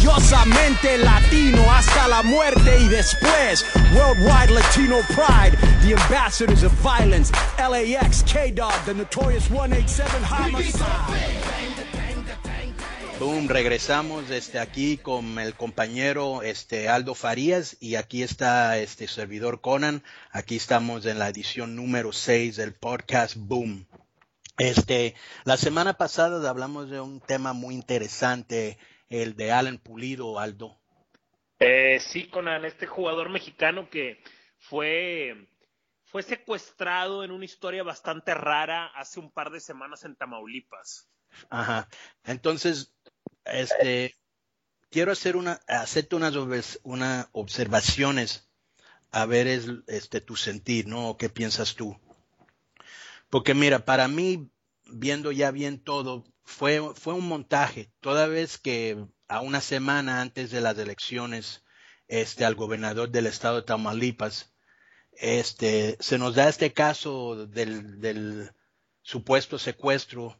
orgullosamente latino hasta la muerte y después. Worldwide Latino pride, the ambassadors of violence. LAX, K-Dog, the notorious 187 homicide. Boom, regresamos aquí con el compañero Aldo Farías y aquí está servidor Conan. Aquí estamos en la edición número 6 del podcast Boom. La semana pasada hablamos de un tema muy interesante, el de Alan Pulido, Aldo. Sí, Conan, este jugador mexicano que fue secuestrado en una historia bastante rara hace un par de semanas en Tamaulipas. Ajá. Entonces, quiero hacerte unas observaciones, a ver tu sentir, ¿no? ¿Qué piensas tú? Porque mira, para mí, viendo ya bien todo, fue un montaje. Toda vez que a una semana antes de las elecciones, al gobernador del estado de Tamaulipas, se nos da este caso del supuesto secuestro,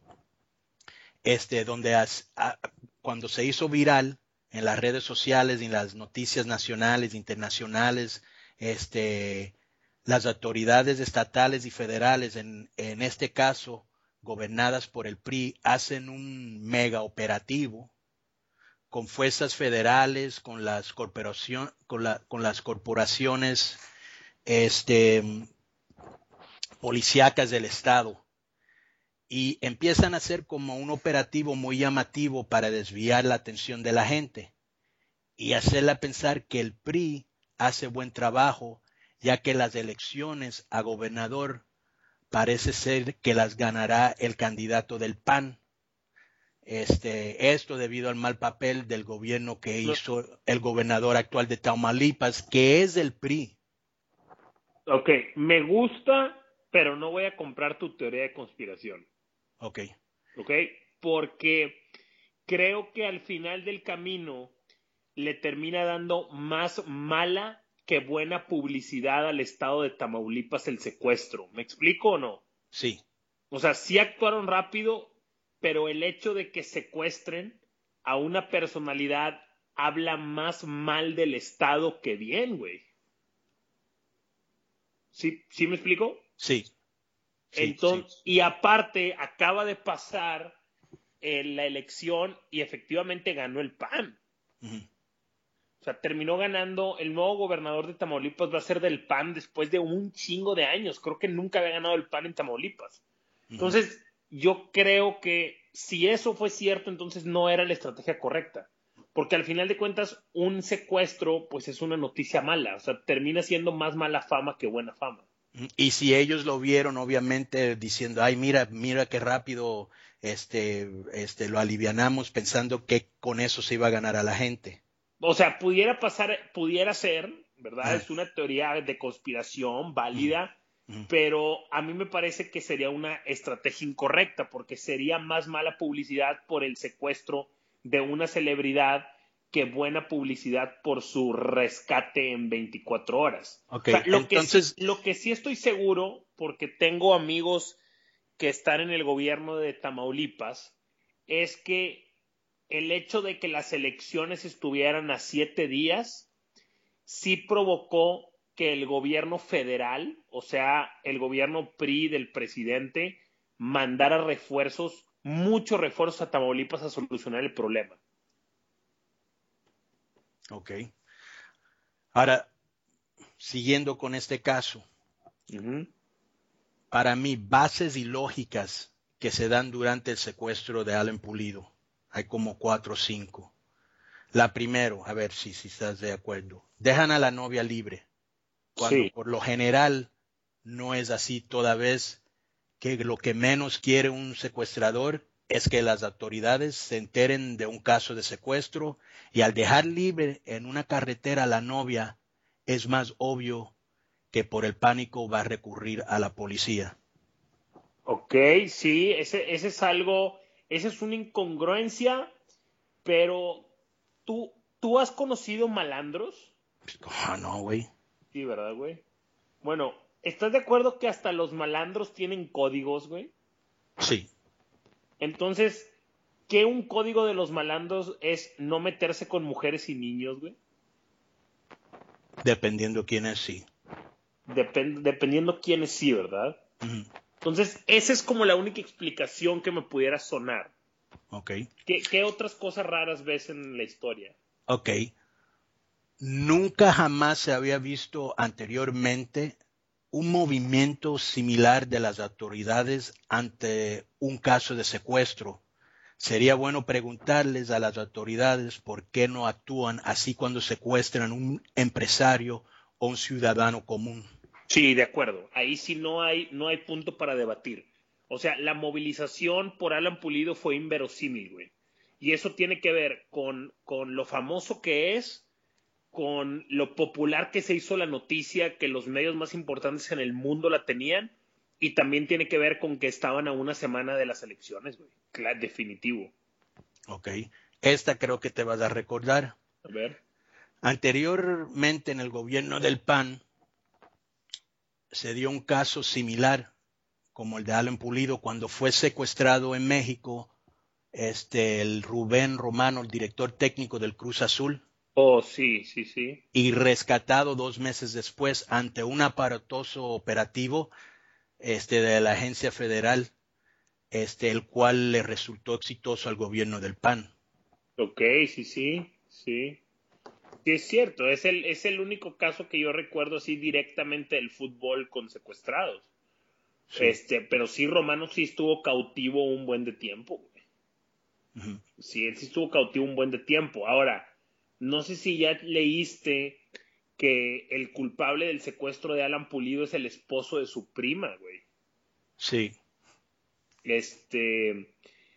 donde cuando se hizo viral en las redes sociales y en las noticias nacionales, internacionales, las autoridades estatales y federales, en este caso, gobernadas por el PRI, hacen un mega operativo con fuerzas federales, con las corporaciones policíacas del estado, y empiezan a hacer como un operativo muy llamativo para desviar la atención de la gente y hacerla pensar que el PRI hace buen trabajo, ya que las elecciones a gobernador parece ser que las ganará el candidato del PAN. Esto debido al mal papel del gobierno que hizo el gobernador actual de Tamaulipas, que es del PRI. Ok, me gusta, pero no voy a comprar tu teoría de conspiración. Ok, porque creo que al final del camino le termina dando más mala que buena publicidad al estado de Tamaulipas el secuestro. ¿Me explico o no? sí. O sea, sí actuaron rápido, pero el hecho de que secuestren a una personalidad habla más mal del estado que bien, güey. ¿Sí me explico? Sí. Entonces, sí. Y aparte, acaba de pasar la elección y efectivamente ganó el PAN. Uh-huh. O sea, terminó ganando. El nuevo gobernador de Tamaulipas va a ser del PAN después de un chingo de años. Creo que nunca había ganado el PAN en Tamaulipas. Uh-huh. Entonces, yo creo que si eso fue cierto, entonces no era la estrategia correcta. Porque al final de cuentas, un secuestro, pues es una noticia mala. O sea, termina siendo más mala fama que buena fama. Y si ellos lo vieron, obviamente, diciendo, ay, mira qué rápido lo alivianamos, pensando que con eso se iba a ganar a la gente. O sea, pudiera ser, ¿verdad? Es una teoría de conspiración válida, pero a mí me parece que sería una estrategia incorrecta, porque sería más mala publicidad por el secuestro de una celebridad que buena publicidad por su rescate en 24 horas. Okay, o sea, lo que sí estoy seguro, porque tengo amigos que están en el gobierno de Tamaulipas, es que el hecho de que las elecciones estuvieran a 7 días sí provocó que el gobierno federal, o sea, el gobierno PRI del presidente, mandara refuerzos, muchos refuerzos a Tamaulipas a solucionar el problema. Ok. Ahora, siguiendo con este caso, para mí, bases y lógicas que se dan durante el secuestro de Alan Pulido, hay como 4 o 5. La primero, a ver si estás de acuerdo, dejan a la novia libre, cuando por lo general no es así, toda vez que lo que menos quiere un secuestrador es que las autoridades se enteren de un caso de secuestro, y al dejar libre en una carretera a la novia, es más obvio que por el pánico va a recurrir a la policía. Ok, sí, ese es algo, esa es una incongruencia, pero ¿tú has conocido malandros? Ah, no, güey. Sí, ¿verdad, güey? Bueno, ¿estás de acuerdo que hasta los malandros tienen códigos, güey? Sí. Entonces, qué un código de los malandros es no meterse con mujeres y niños, güey? Dependiendo quién es, sí. Dependiendo quién es sí, ¿verdad? Ujú. Entonces, esa es como la única explicación que me pudiera sonar. Ok. ¿Qué otras cosas raras ves en la historia? Ok. Nunca jamás se había visto anteriormente un movimiento similar de las autoridades ante un caso de secuestro. Sería bueno preguntarles a las autoridades por qué no actúan así cuando secuestran un empresario o un ciudadano común. Sí, de acuerdo. Ahí sí no hay punto para debatir. O sea, la movilización por Alan Pulido fue inverosímil, güey. Y eso tiene que ver con lo famoso que es, con lo popular que se hizo la noticia, que los medios más importantes en el mundo la tenían, y también tiene que ver con que estaban a una semana de las elecciones, güey. Claro, definitivo. Ok. Esta creo que te vas a recordar. A ver. Anteriormente en el gobierno del PAN se dio un caso similar como el de Alan Pulido cuando fue secuestrado en México el Rubén Romano, el director técnico del Cruz Azul, Oh, sí, sí, sí. y rescatado 2 meses después ante un aparatoso operativo de la agencia federal, el cual le resultó exitoso al gobierno del PAN. Ok, sí, sí, sí. Sí, es cierto, es el único caso que yo recuerdo así directamente del fútbol con secuestrados. Sí. Pero sí, Romano sí estuvo cautivo un buen de tiempo, güey. Uh-huh. Sí, él sí estuvo cautivo un buen de tiempo. Ahora, no sé si ya leíste que el culpable del secuestro de Alan Pulido es el esposo de su prima, güey. Sí. Este,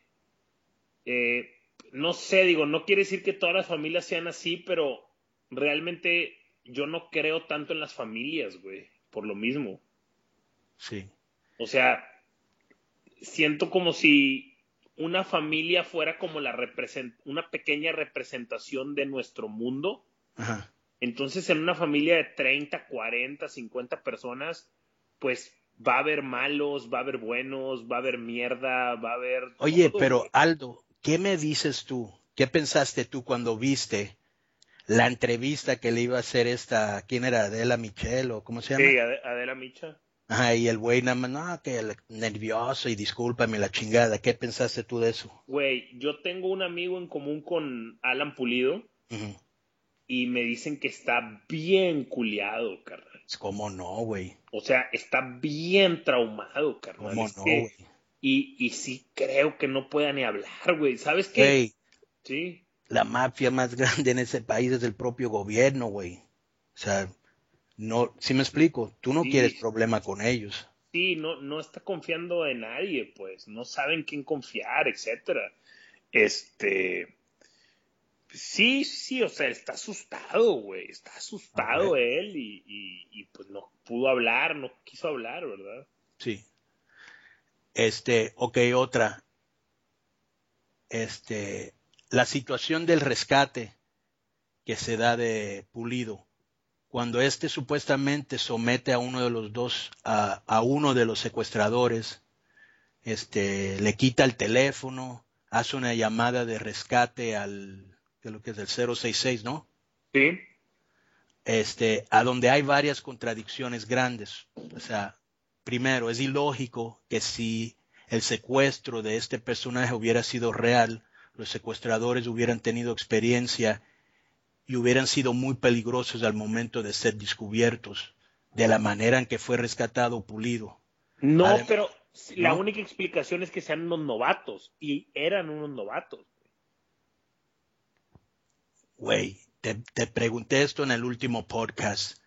eh, no sé, digo, no quiere decir que todas las familias sean así, pero realmente yo no creo tanto en las familias, güey, por lo mismo. Sí. O sea, siento como si una familia fuera como una pequeña representación de nuestro mundo. Ajá. Entonces, en una familia de 30, 40, 50 personas, pues va a haber malos, va a haber buenos, va a haber mierda, va a haber Oye, todo, pero güey. Aldo, ¿qué me dices tú? ¿Qué pensaste tú cuando viste la entrevista que le iba a hacer quién era? Adela Michel o cómo se llama? Sí, Adela Micha. Ajá, y el güey nada más, no, que nervioso y discúlpame la chingada. ¿Qué pensaste tú de eso? Güey, yo tengo un amigo en común con Alan Pulido Ujú. y me dicen que está bien culiado, carnal. ¿Cómo no, güey? O sea, está bien traumado, carnal. ¿Cómo Es no, que, güey? y sí creo que no pueda ni hablar, güey. ¿Sabes qué? Güey, Sí, la mafia más grande en ese país es el propio gobierno, güey. O sea, no, si me explico, tú no quieres sí, problema con ellos. sí, no está confiando en nadie, pues. No saben quién confiar, etcétera. Este, sí, sí, o sea, está asustado, güey. Está Ok. asustado él y pues no pudo hablar, no quiso hablar, ¿verdad? Sí. Ok, otra. La situación del rescate que se da de Pulido, cuando supuestamente somete a uno de los dos, a uno de los secuestradores, le quita el teléfono, hace una llamada de rescate de lo que es el 066, ¿no? Sí. A donde hay varias contradicciones grandes. O sea, primero, es ilógico que si el secuestro de este personaje hubiera sido real, los secuestradores hubieran tenido experiencia y hubieran sido muy peligrosos al momento de ser descubiertos, de la manera en que fue rescatado Pulido. No, pero la ¿No? única explicación es que sean unos novatos y eran unos novatos. Güey, te pregunté esto en el último podcast.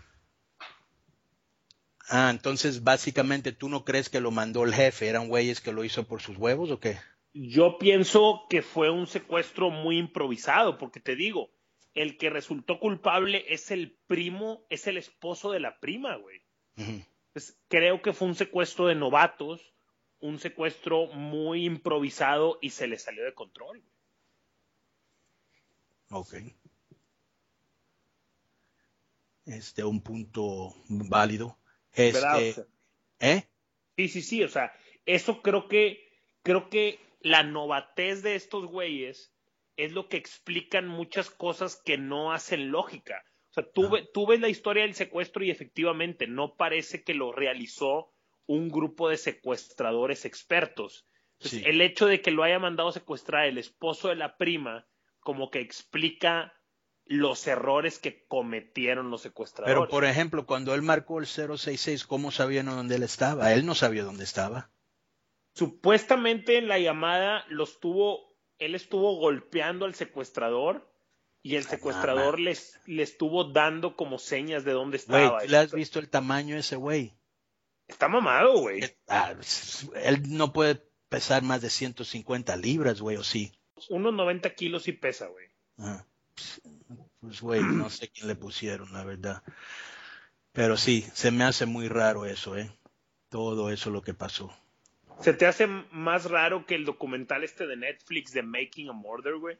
Entonces básicamente tú no crees que lo mandó el jefe, eran güeyes que lo hizo por sus huevos o qué? Yo pienso que fue un secuestro muy improvisado, porque te digo, el que resultó culpable es el primo, es el esposo de la prima, güey. Uh-huh. Pues, creo que fue un secuestro de novatos, un secuestro muy improvisado y se le salió de control. Ok. Un punto válido. ¿Verdad? O sea, ¿Eh? sí, sí, sí, o sea, eso creo que la novatez de estos güeyes es lo que explican muchas cosas que no hacen lógica. O sea, tú ves la historia del secuestro y efectivamente no parece que lo realizó un grupo de secuestradores expertos. Entonces, el hecho de que lo haya mandado secuestrar el esposo de la prima, como que explica los errores que cometieron los secuestradores. Pero, por ejemplo, cuando él marcó el 066, ¿cómo sabían dónde él estaba? Él no sabía dónde estaba. Supuestamente en la llamada él estuvo golpeando al secuestrador y el secuestrador le estuvo dando como señas de dónde estaba. Güey, ¿le has visto el tamaño de ese güey? Está mamado, güey. Él no puede pesar más de 150 libras, güey, ¿o sí? Unos 90 kilos sí pesa, güey. Pues, güey, no sé quién le pusieron, la verdad. Pero sí, se me hace muy raro eso, todo eso lo que pasó. ¿Se te hace más raro que el documental de Netflix de Making a Murder, güey?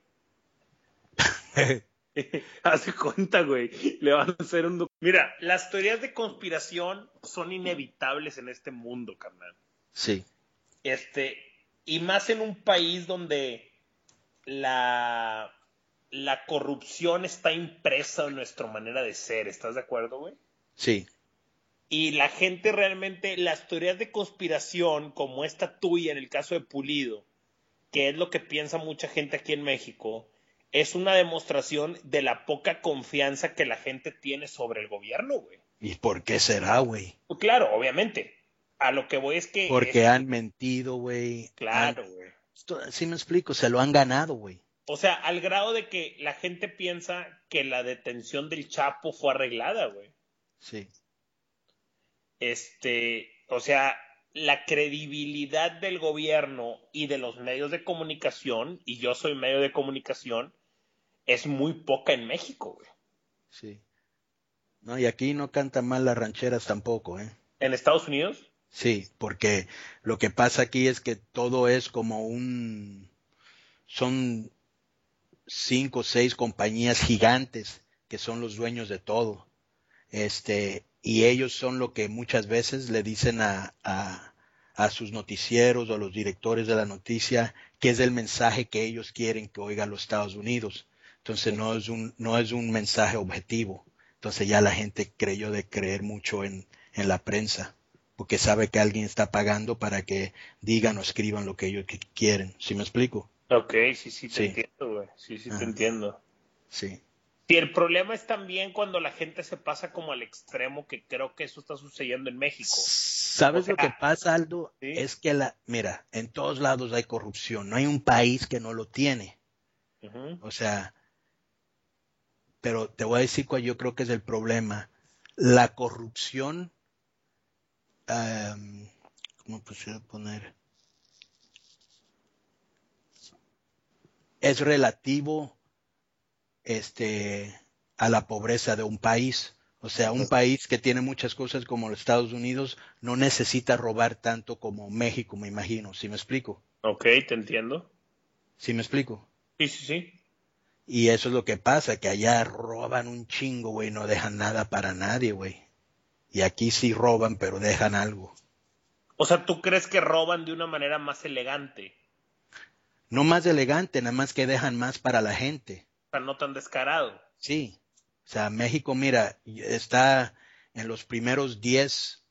Haz de cuenta, güey. Le van a hacer un Mira, las teorías de conspiración son inevitables en este mundo, carnal. Sí. Y más en un país donde la corrupción está impresa en nuestra manera de ser. ¿Estás de acuerdo, güey? Sí. Y la gente realmente, las teorías de conspiración, como esta tuya en el caso de Pulido, que es lo que piensa mucha gente aquí en México, es una demostración de la poca confianza que la gente tiene sobre el gobierno, güey. ¿Y por qué será, güey? Pues claro, obviamente. A lo que voy es que... Porque han mentido, güey. Claro, güey. Sí me explico, se lo han ganado, güey. O sea, al grado de que la gente piensa que la detención del Chapo fue arreglada, güey. Sí. O sea, la credibilidad del gobierno y de los medios de comunicación, y yo soy medio de comunicación, es muy poca en México, güey. Sí. No, y aquí no cantan mal las rancheras tampoco, ¿eh? ¿En Estados Unidos? Sí, porque lo que pasa aquí es que todo es como son 5 o 6 compañías gigantes que son los dueños de todo. Y ellos son lo que muchas veces le dicen a sus noticieros o a los directores de la noticia que es el mensaje que ellos quieren que oiga los Estados Unidos. Entonces no es un mensaje objetivo. Entonces ya la gente creyó de creer mucho en la prensa, porque sabe que alguien está pagando para que digan o escriban lo que ellos quieren. ¿Sí me explico? Ok, sí, te entiendo, güey. Sí, te entiendo. Sí. Y el problema es también cuando la gente se pasa como al extremo, que creo que eso está sucediendo en México. ¿Sabes lo que pasa, Aldo? ¿Sí? Es que mira, en todos lados hay corrupción. No hay un país que no lo tiene. Uh-huh. O sea, pero te voy a decir cuál yo creo que es el problema. La corrupción, ¿cómo pusiera poner? Es relativo a la pobreza de un país. O sea, un país que tiene muchas cosas como los Estados Unidos no necesita robar tanto como México, me imagino. ¿Sí me explico? Ok, te entiendo. ¿Sí me explico? Sí. Y eso es lo que pasa, que allá roban un chingo, güey, no dejan nada para nadie, güey. Y aquí sí roban, pero dejan algo. O sea, ¿tú crees que roban de una manera más elegante? No más elegante, nada más que dejan más para la gente. O sea, no tan descarado. Sí. O sea, México, mira, está en los primeros 10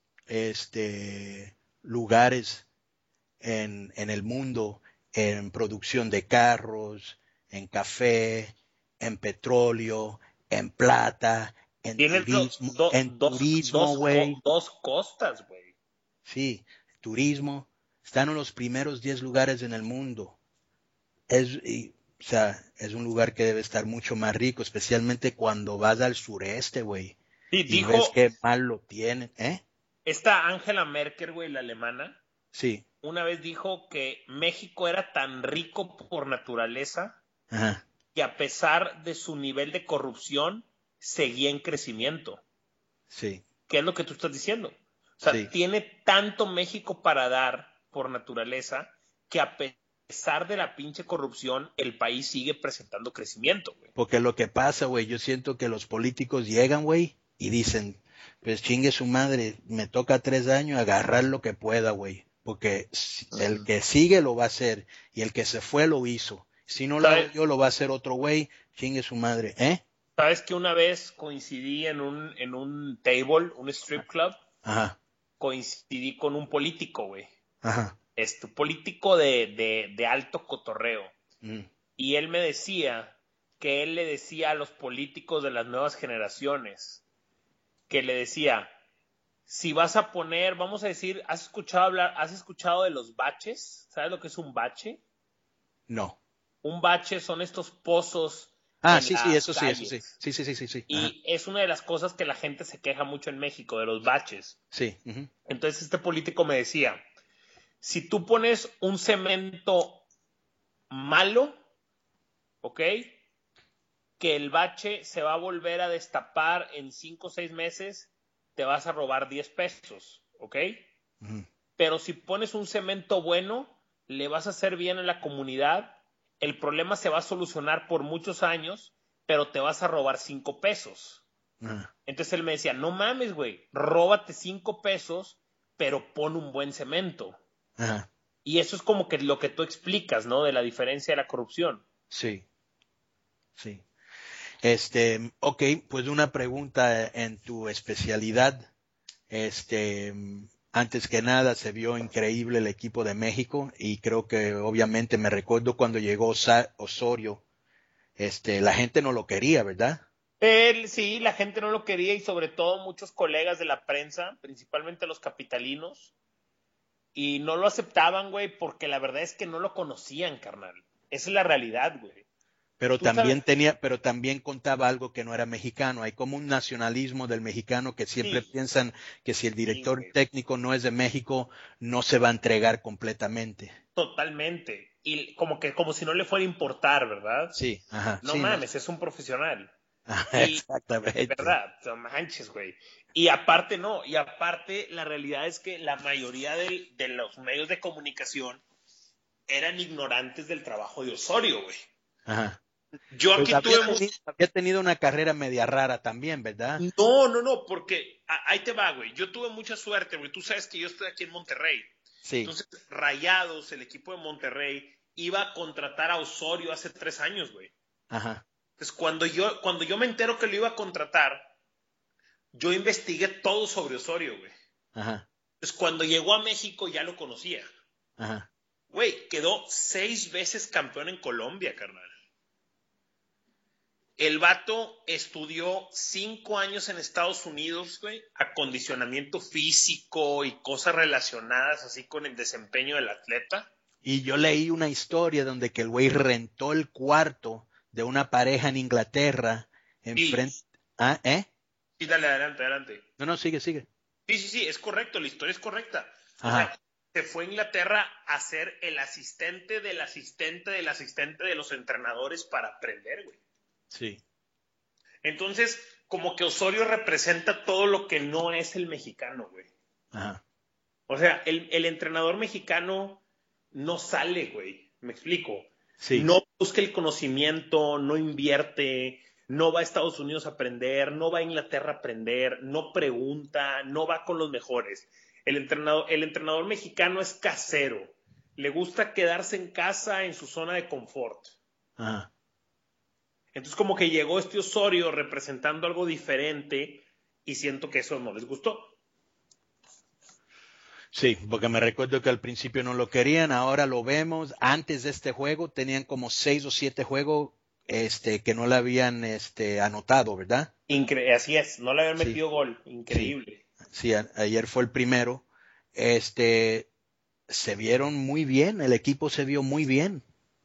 lugares en el mundo en producción de carros, en café, en petróleo, en plata, en turismo, güey. Dos costas, güey. Sí, turismo. Están en los primeros 10 lugares en el mundo. O sea, es un lugar que debe estar mucho más rico, especialmente cuando vas al sureste, güey. Y ves qué mal lo tienen, ¿eh? Esta Angela Merkel, güey, la alemana. Sí. Una vez dijo que México era tan rico por naturaleza Ajá. que a pesar de su nivel de corrupción seguía en crecimiento. Sí. ¿Qué es lo que tú estás diciendo? O sea, tiene tanto México para dar por naturaleza que a pesar de la pinche corrupción, el país sigue presentando crecimiento, güey. Porque lo que pasa, güey, yo siento que los políticos llegan, güey, y dicen, pues chingue su madre, me toca 3 años agarrar lo que pueda, güey. porque el que sigue lo va a hacer y el que se fue lo hizo. Si no lo hago yo, lo va a hacer otro güey, chingue su madre, ¿eh? ¿Sabes que una vez coincidí en un table, un strip club? Ajá. Coincidí con un político, güey. Ajá. Político de alto cotorreo. Mm. Y él me decía que él le decía a los políticos de las nuevas generaciones, que le decía, si vas a poner, vamos a decir, ¿has escuchado de los baches? ¿Sabes lo que es un bache? No. Un bache son estos pozos Ah, en sí, las eso sí, calles. eso sí. Sí. Y Ajá. es una de las cosas que la gente se queja mucho en México, de los baches. Sí. Uh-huh. Entonces este político me decía, si tú pones un cemento malo, ¿ok? Que el bache se va a volver a destapar en 5 o 6 meses, te vas a robar 10 pesos, ¿ok? Uh-huh. Pero si pones un cemento bueno, le vas a hacer bien a la comunidad, el problema se va a solucionar por muchos años, pero te vas a robar 5 pesos. Uh-huh. Entonces él me decía, no mames, güey, róbate 5 pesos, pero pon un buen cemento. Uh-huh. Y eso es como que lo que tú explicas, ¿no? De la diferencia de la corrupción. Sí. Ok, pues una pregunta en tu especialidad. Antes que nada se vio increíble el equipo de México y creo que obviamente me recuerdo cuando llegó Osorio, la gente no lo quería, ¿verdad? Él sí, la gente no lo quería y sobre todo muchos colegas de la prensa, principalmente los capitalinos, y no lo aceptaban, güey, porque la verdad es que no lo conocían, carnal. Esa es la realidad, güey. Pero Tú sabes, pero también contaba algo que no era mexicano. Hay como un nacionalismo del mexicano que siempre sí, piensan que si el director güey, técnico no es de México, no se va a entregar completamente. totalmente. Y como si no le fuera a importar, ¿verdad? Sí, ajá, No sí, no. mames, es un profesional. Ajá, Y, exactamente. ¿verdad? No manches, güey. Y aparte no, y aparte la realidad es que la mayoría de los medios de comunicación eran ignorantes del trabajo de Osorio, güey. Ajá. Yo Pues aquí había tenido una carrera media rara también, ¿verdad? No, porque ahí te va, güey. Yo tuve mucha suerte, güey. Tú sabes que yo estoy aquí en Monterrey. Sí. Entonces, Rayados, el equipo de Monterrey, iba a contratar a Osorio hace 3 años, güey. Ajá. Entonces, cuando yo me entero que lo iba a contratar, yo investigué todo sobre Osorio, güey. Ajá. Entonces, cuando llegó a México ya lo conocía. Ajá. Güey, quedó 6 veces campeón en Colombia, carnal. El vato estudió 5 años en Estados Unidos, güey, acondicionamiento físico y cosas relacionadas así con el desempeño del atleta. Y yo leí una historia donde que el güey rentó el cuarto de una pareja en Inglaterra enfrente. Sí, Ah, ¿eh? sí, dale, adelante. No, sigue. Sí, es correcto, la historia es correcta. O Ajá. sea, se fue a Inglaterra a ser el asistente del asistente del asistente de los entrenadores para aprender, güey. Sí. Entonces, como que Osorio representa todo lo que no es el mexicano, güey. Ajá. O sea, el entrenador mexicano no sale, güey. Me explico. Sí. No busca el conocimiento, no invierte, no va a Estados Unidos a aprender, no va a Inglaterra a aprender, no pregunta, no va con los mejores. El entrenador mexicano es casero. Le gusta quedarse en casa, en su zona de confort. Ajá. Entonces como que llegó este Osorio representando algo diferente y siento que eso no les gustó. Sí, porque me recuerdo que al principio no lo querían, ahora lo vemos. Antes de este juego tenían como 6 o 7 juegos que no le habían anotado, ¿verdad? Así es, no le habían Sí, metido gol, increíble. sí, ayer fue el primero. Se vieron muy bien, el equipo se vio muy bien.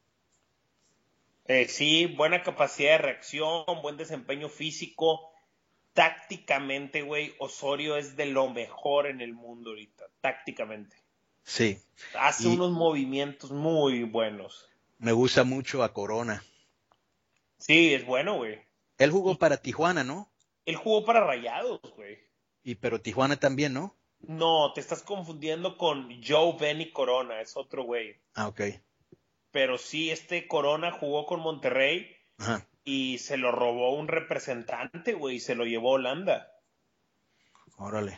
Sí, buena capacidad de reacción, buen desempeño físico. Tácticamente, güey, Osorio es de lo mejor en el mundo ahorita, tácticamente. Sí, Hace y unos movimientos muy buenos. me gusta mucho a Corona. Sí, es bueno, güey. Él jugó Y para Tijuana, ¿no? él jugó para Rayados, güey. Pero Tijuana también, ¿no? No, te estás confundiendo con Joe Benny Corona, es otro güey. Ah, ok. Pero sí, Corona jugó con Monterrey Ajá. y se lo robó un representante, güey, y se lo llevó a Holanda. Órale.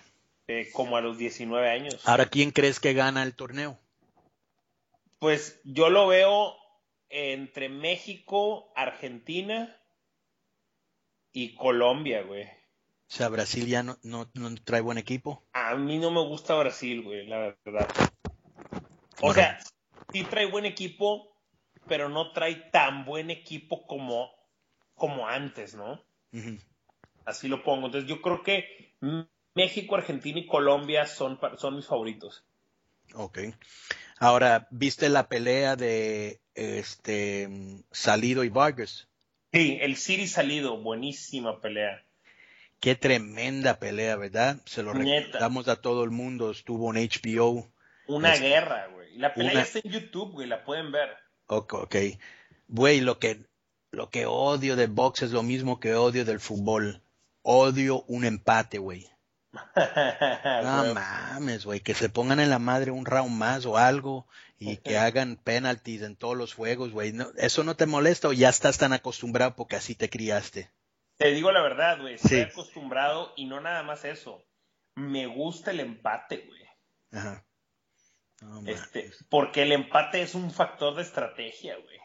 como a los 19 años. Ahora, ¿quién crees que gana el torneo? Pues yo lo veo entre México, Argentina y Colombia, güey. O sea, Brasil ya no trae buen equipo. A mí no me gusta Brasil, güey, la verdad. O Ahora, sea, sí trae buen equipo, pero no trae tan buen equipo como antes, ¿no? ujú. Así lo pongo. Entonces yo creo que México, Argentina y Colombia son mis favoritos. Ok. Ahora, ¿viste la pelea de Salido y Vargas? Sí, el City salido, buenísima pelea. Qué tremenda pelea, ¿verdad? Se lo Neta, recomendamos a todo el mundo. Estuvo en HBO. una Este, guerra, güey. La pelea ya una, está en YouTube, güey, la pueden ver. ok. Güey, lo que odio del box es lo mismo que odio del fútbol. Odio un empate, güey. No Güey. mames, güey, que se pongan en la madre un round más o algo y que hagan penalties en todos los juegos, güey. No, ¿eso no te molesta o ya estás tan acostumbrado porque así te criaste? Te digo la verdad, güey, estoy Sí. acostumbrado y no nada más eso. Me gusta el empate, güey. Ajá. No mames. Porque el empate es un factor de estrategia, güey.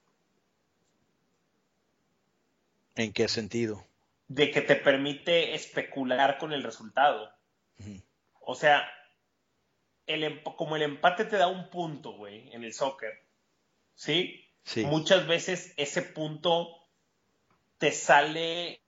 ¿En qué sentido? De que te permite especular con el resultado. Ujú. O sea, como el empate te da un punto, güey, en el soccer, ¿sí? Sí. Muchas veces ese punto te sale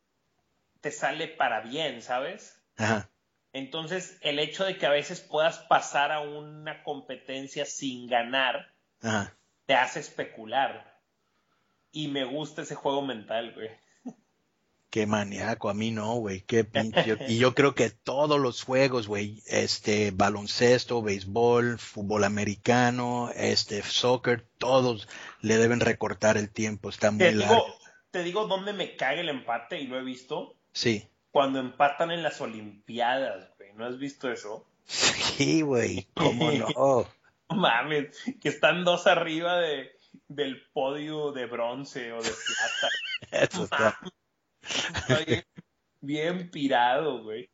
para bien, ¿sabes? Ajá. Entonces, el hecho de que a veces puedas pasar a una competencia sin ganar, Ajá. te hace especular. Y me gusta ese juego mental, güey. Qué maníaco, a mí no, güey, qué pinche. Y yo creo que todos los juegos, güey, baloncesto, béisbol, fútbol americano, soccer, todos le deben recortar el tiempo, está Te muy digo, largo. te digo dónde me cae el empate y lo he visto. Sí, Cuando empatan en las Olimpiadas, güey. ¿No has visto eso? sí, güey, cómo no. No mames, que están dos arriba del podio de bronce o de plata. Eso está. Mames, está bien pirado, güey.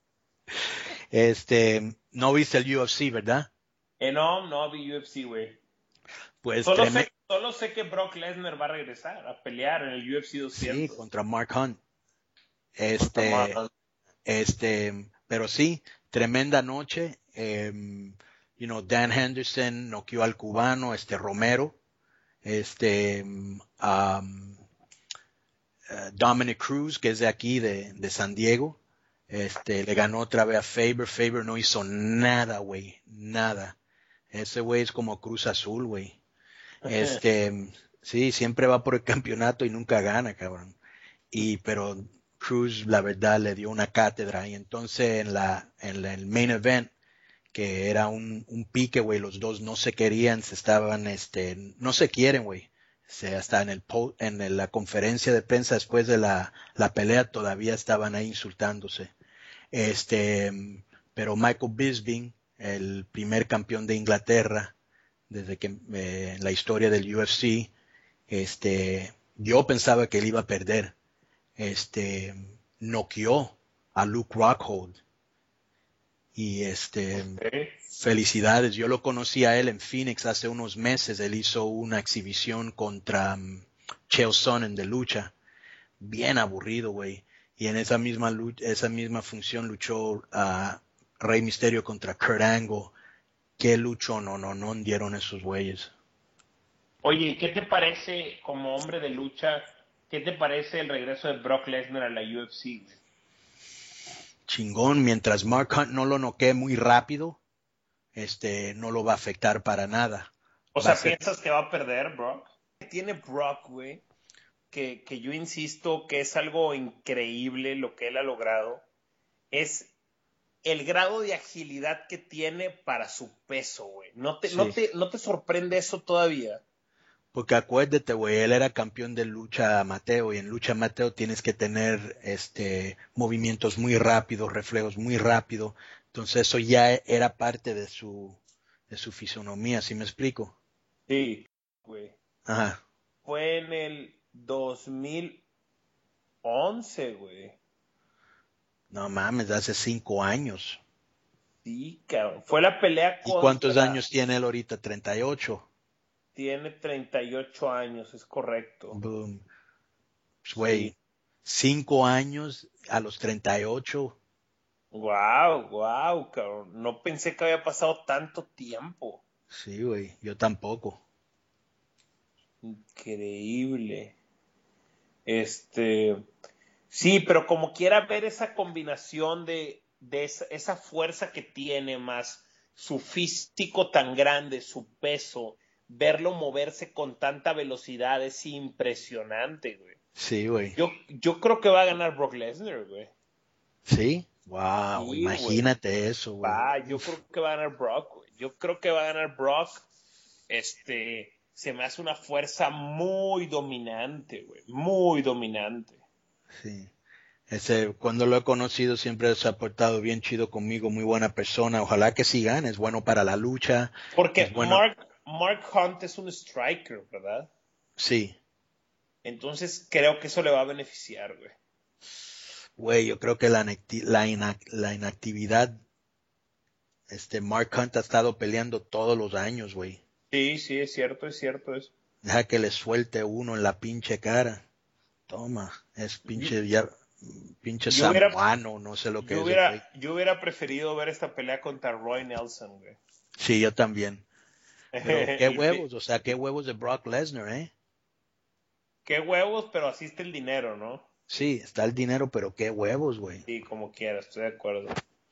No viste el UFC, ¿verdad? No vi UFC, güey. Pues Solo sé que Brock Lesnar va a regresar a pelear en el UFC sí, 200. contra Mark Hunt. Contra Marlon. Pero sí, tremenda noche. Dan Henderson noqueó al cubano, Romero, Dominic Cruz, que es de aquí, de San Diego, le ganó otra vez a Faber. Faber no hizo nada, güey, nada. Ese güey es como Cruz Azul, güey. Sí, siempre va por el campeonato y nunca gana, cabrón. Pero Cruz, la verdad, le dio una cátedra. Y entonces el main event, que era un pique, güey, los dos no se querían, no se quieren, güey. Hasta la conferencia de prensa después de la pelea todavía estaban ahí insultándose. Pero Michael Bisping, el primer campeón de Inglaterra, desde que en la historia del UFC, yo pensaba que él iba a perder. Noqueó a Luke Rockhold y Okay. felicidades. Yo lo conocí a él en Phoenix hace unos meses. Él hizo una exhibición contra Chael Sonnen de lucha. Bien aburrido, güey. Y en esa misma función luchó a Rey Mysterio contra Kurt Angle. Qué lucho, no dieron esos güeyes. Oye, ¿qué te parece como hombre de lucha? ¿Qué te parece el regreso de Brock Lesnar a la UFC, güey? Chingón, mientras Mark Hunt no lo noquee muy rápido, no lo va a afectar para nada. O Va a sea, ser, ¿piensas que va a perder Brock? Tiene Brock, güey, que yo insisto que es algo increíble lo que él ha logrado, es el grado de agilidad que tiene para su peso, güey. sí. ¿No te sorprende eso todavía? Porque acuérdate, güey, él era campeón de lucha amateur y en lucha amateur tienes que tener movimientos muy rápidos, reflejos muy rápidos. Entonces eso ya era parte de su fisonomía, ¿sí me explico? Sí, güey. Ajá. Fue en el 2011, güey. No mames, hace 5 años. Sí, cabrón. Fue la pelea ¿Y cuántos años tiene él ahorita? 38. Tiene 38 años, es correcto. Boom. Pues, Sí. güey, 5 años a los 38. Wow, wow, cabrón. No pensé que había pasado tanto tiempo. Sí, güey, yo tampoco. Increíble. Sí, pero como quiera ver esa combinación de esa fuerza que tiene, más su físico tan grande, su peso, verlo moverse con tanta velocidad es impresionante, güey. Sí, güey. Yo creo que va a ganar Brock Lesnar, güey. Sí, wow, Sí, güey. imagínate eso, güey. Yo creo que va a ganar Brock, güey. Yo creo que va a ganar Brock. Se me hace una fuerza muy dominante, güey. Muy dominante. Sí. Cuando lo he conocido siempre se ha portado bien chido conmigo, muy buena persona. Ojalá que sí gane, es bueno para la lucha, es Porque bueno. Mark Hunt es un striker, ¿verdad? Sí, Entonces creo que eso le va a beneficiar, güey. güey, yo creo que la inactividad, Mark Hunt ha estado peleando todos los años, güey. Sí, sí, es cierto eso. Deja que le suelte uno en la pinche cara. Toma, es pinche Yo hubiera, samoano, no sé lo que es el güey. yo hubiera preferido ver esta pelea contra Roy Nelson, güey. Sí, yo también. Pero qué Y huevos, o sea, qué huevos de Brock Lesnar, ¿eh? qué huevos, pero así está el dinero, ¿no? Sí, está el dinero, pero qué huevos, güey. Sí, como quiera, estoy de acuerdo.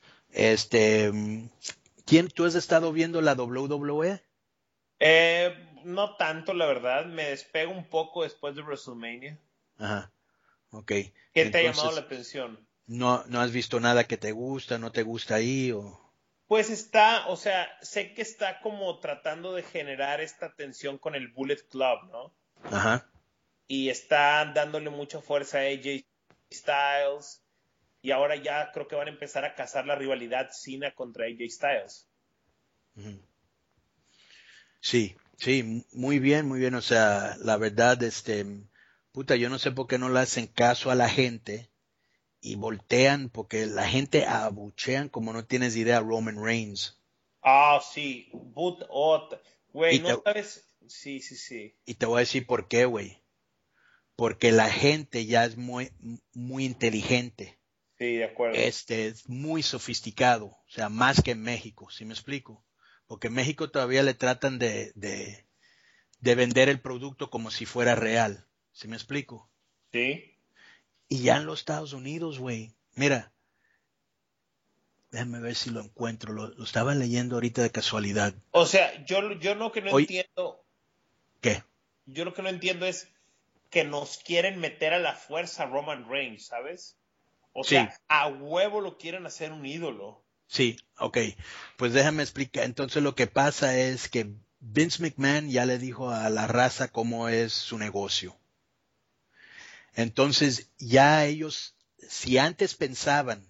¿Tú has estado viendo la WWE? No tanto, la verdad. Me despego un poco después de WrestleMania. Ajá, ok. ¿Qué te ha llamado la Entonces, atención? ¿no has visto nada que te gusta, no te gusta ahí o? Pues o sea, sé que está como tratando de generar esta tensión con el Bullet Club, ¿no? Ajá. Y está dándole mucha fuerza a AJ Styles. Y ahora ya creo que van a empezar a cazar la rivalidad Cena contra AJ Styles. Ujú. Sí, sí, muy bien, muy bien. O sea, la verdad, puta, yo no sé por qué no le hacen caso a la gente y voltean, porque la gente abuchean como no tienes idea a Roman Reigns. Ah, sí. Güey, Y no te, sabes. Sí, sí, sí. y te voy a decir por qué, güey. Porque la gente ya es muy, muy inteligente. Sí, de acuerdo. Es muy sofisticado, o sea, más que en México, ¿sí me explico? Porque en México todavía le tratan de vender el producto como si fuera real, ¿sí me explico? Sí. Y ya en los Estados Unidos, güey, mira, déjame ver si lo encuentro, lo estaba leyendo ahorita de casualidad. O sea, yo lo que no Hoy, entiendo, ¿qué? yo lo que no entiendo es que nos quieren meter a la fuerza a Roman Reigns, ¿sabes? O Sí, sea, a huevo lo quieren hacer un ídolo. sí, ok, pues déjame explicar. Entonces lo que pasa es que Vince McMahon ya le dijo a la raza cómo es su negocio. Entonces ya ellos, si antes pensaban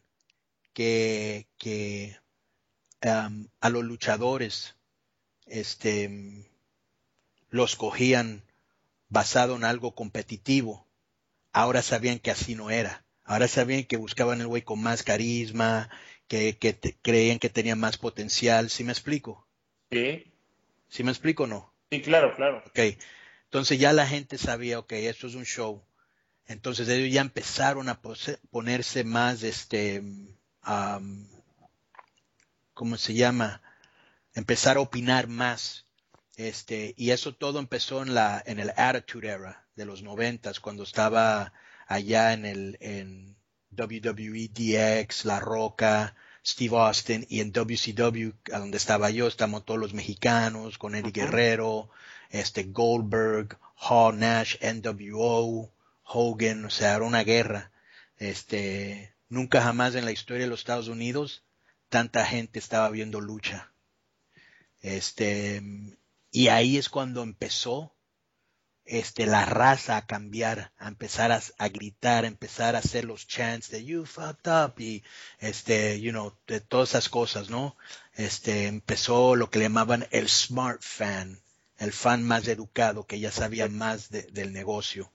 que a los luchadores los cogían basado en algo competitivo, ahora sabían que así no era. Ahora sabían que buscaban el güey con más carisma, creían que tenía más potencial. ¿Sí me explico? Sí. ¿Sí me explico o no? Sí, claro, claro. Ok. Entonces ya la gente sabía, ok, esto es un show. Entonces ellos ya empezaron a ponerse más, ¿cómo se llama? Empezar a opinar más. Y eso todo empezó en el Attitude Era de los 90, cuando estaba allá en WWE DX, La Roca, Steve Austin, y en WCW, a donde estaba yo, estamos todos los mexicanos, con Eddie Ujú. Guerrero, Goldberg, Hall, Nash, NWO, Hogan, o sea, era una guerra. Nunca jamás en la historia de los Estados Unidos tanta gente estaba viendo lucha. Este, y ahí es cuando empezó la raza a cambiar, a empezar a gritar, a empezar a hacer los chants de you fucked up y de todas esas cosas, ¿no? Empezó lo que le llamaban el smart fan, el fan más educado que ya sabía más del negocio.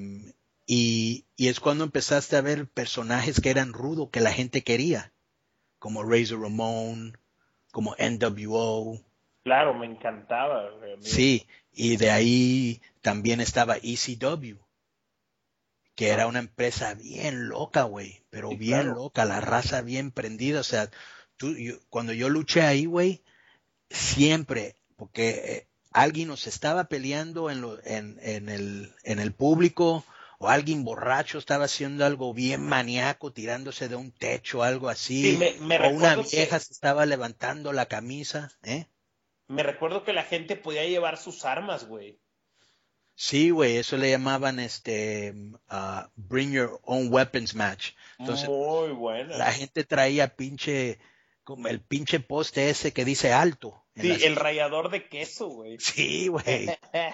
Y es cuando empezaste a ver personajes que eran rudos, que la gente quería. como Razor Ramon, como NWO. Claro, me encantaba, güey. Sí, y de ahí también estaba ECW, que era una empresa bien loca, güey, pero Sí, bien claro. loca, la raza bien prendida. O sea, cuando yo luché ahí, güey, siempre, porque alguien nos estaba peleando en el público, o alguien borracho estaba haciendo algo bien maníaco, tirándose de un techo, algo Sí, así, me o una recuerdo vieja que se estaba levantando la camisa, ¿eh? me recuerdo que la gente podía llevar sus armas, güey. Sí, güey, eso le llamaban Bring Your Own Weapons Match. Entonces, Muy buena. la gente traía como el pinche poste ese que dice alto en Sí, las... el rallador de queso, güey. Sí, güey.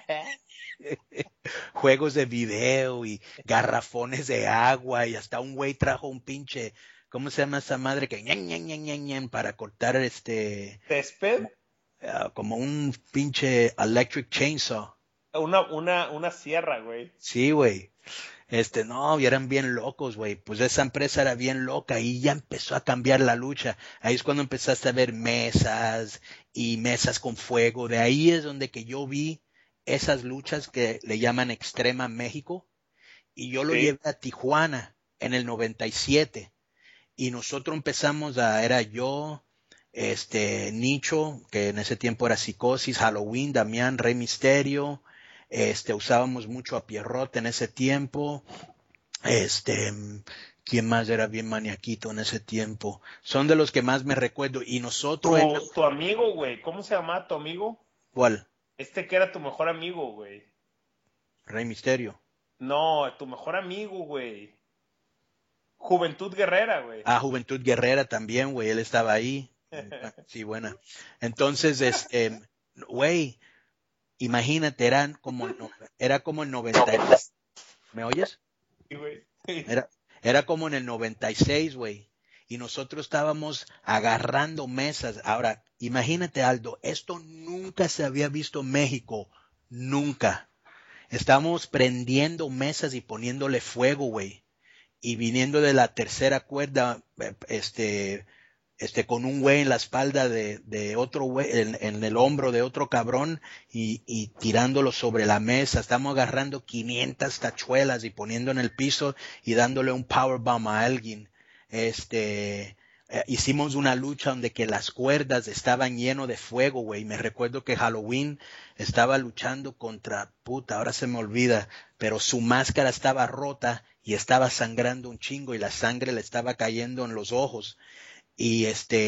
Juegos de video y garrafones de agua y hasta un güey trajo un pinche, ¿cómo se llama esa madre que ñan, ñan, ñan, ñan, ñan, para cortar ¿Césped? como un pinche electric chainsaw? Una sierra, güey. Sí, güey. No, y eran bien locos, güey. Pues esa empresa era bien loca y ya empezó a cambiar la lucha. Ahí es cuando empezaste a ver mesas y mesas con fuego. De ahí es donde que yo vi esas luchas que le llaman Extrema México, y yo lo Sí. llevé a Tijuana en el 97 y nosotros era yo, Nicho, que en ese tiempo era Psicosis, Halloween, Damián, Rey Misterio, usábamos mucho a Pierrot en ese tiempo, este, ¿quién más era bien maniaquito en ese tiempo? Son de los que más me recuerdo y nosotros Tu amigo, güey. ¿Cómo se llama tu amigo? ¿cuál? Este que era tu mejor amigo, güey. Rey Misterio. No, tu mejor amigo, güey. Juventud Guerrera, güey. Ah, Juventud Guerrera también, güey, él estaba ahí. Sí, buena. Entonces, güey, imagínate, era como el 90, ¿me oyes? Sí, güey. Era como en el 96, güey. Y nosotros estábamos agarrando mesas. Ahora, imagínate, Aldo, esto nunca se había visto en México. Nunca. Estábamos prendiendo mesas y poniéndole fuego, güey. Y viniendo de la tercera cuerda, con un güey en la espalda de otro güey, en el hombro de otro cabrón y tirándolo sobre la mesa. Estamos agarrando 500 tachuelas y poniendo en el piso y dándole un powerbomb a alguien. Hicimos una lucha donde que las cuerdas estaban lleno de fuego, güey. Me recuerdo que Halloween estaba luchando contra, puta, ahora se me olvida, pero su máscara estaba rota y estaba sangrando un chingo y la sangre le estaba cayendo en los ojos y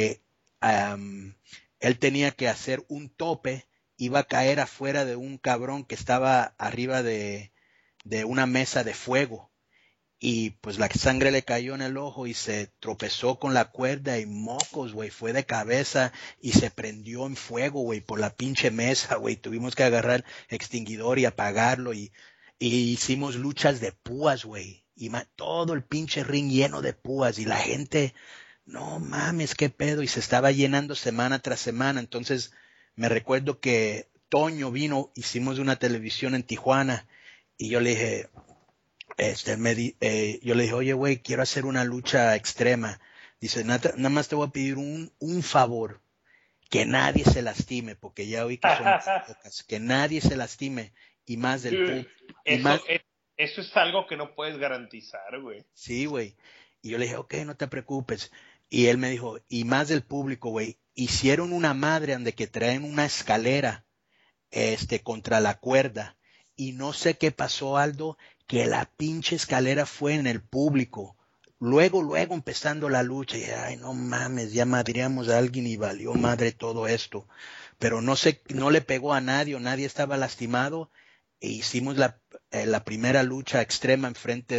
él tenía que hacer un tope, iba a caer afuera de un cabrón que estaba arriba de una mesa de fuego y pues la sangre le cayó en el ojo y se tropezó con la cuerda y mocos, güey, fue de cabeza y se prendió en fuego, güey, por la pinche mesa, güey, tuvimos que agarrar extinguidor y apagarlo y hicimos luchas de púas, güey, y todo el pinche ring lleno de púas y la gente no mames, qué pedo, y se estaba llenando semana tras semana. Entonces me recuerdo que Toño vino, hicimos una televisión en Tijuana, y yo le dije, yo le dije, oye, güey, quiero hacer una lucha extrema. Dice, nada más te voy a pedir un favor, que nadie se lastime, porque ya oí que son pocas, que nadie se lastime, y más del Dude, público, y eso, más, eso es algo que no puedes garantizar, güey. sí, güey. Y yo le dije, ok, no te preocupes. Y él me dijo, y más del público, güey, hicieron una madre donde que traen una escalera, contra la cuerda. Y no sé qué pasó, Aldo, que la pinche escalera fue en el público. Luego empezando la lucha, y ay, no mames, ya madreamos a alguien y valió madre todo esto. Pero no sé, no le pegó a nadie, o nadie estaba lastimado, e hicimos la primera lucha extrema enfrente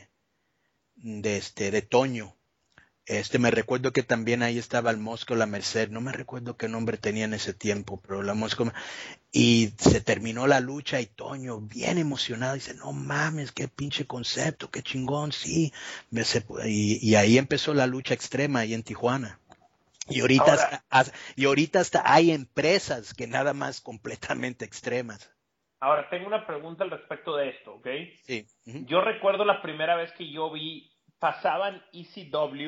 de Toño. Me recuerdo que también ahí estaba el Mosco La Merced, no me recuerdo qué nombre tenía en ese tiempo, pero la Mosco, y se terminó la lucha y Toño bien emocionado dice, no mames, qué pinche concepto, qué chingón, sí, y ahí empezó la lucha extrema ahí en Tijuana. Y Ahora, ahorita hasta hay empresas que nada más completamente extremas. ahora tengo una pregunta al respecto de esto, ¿ok? Sí. Uh-huh. Yo recuerdo la primera vez que yo vi, pasaban ECW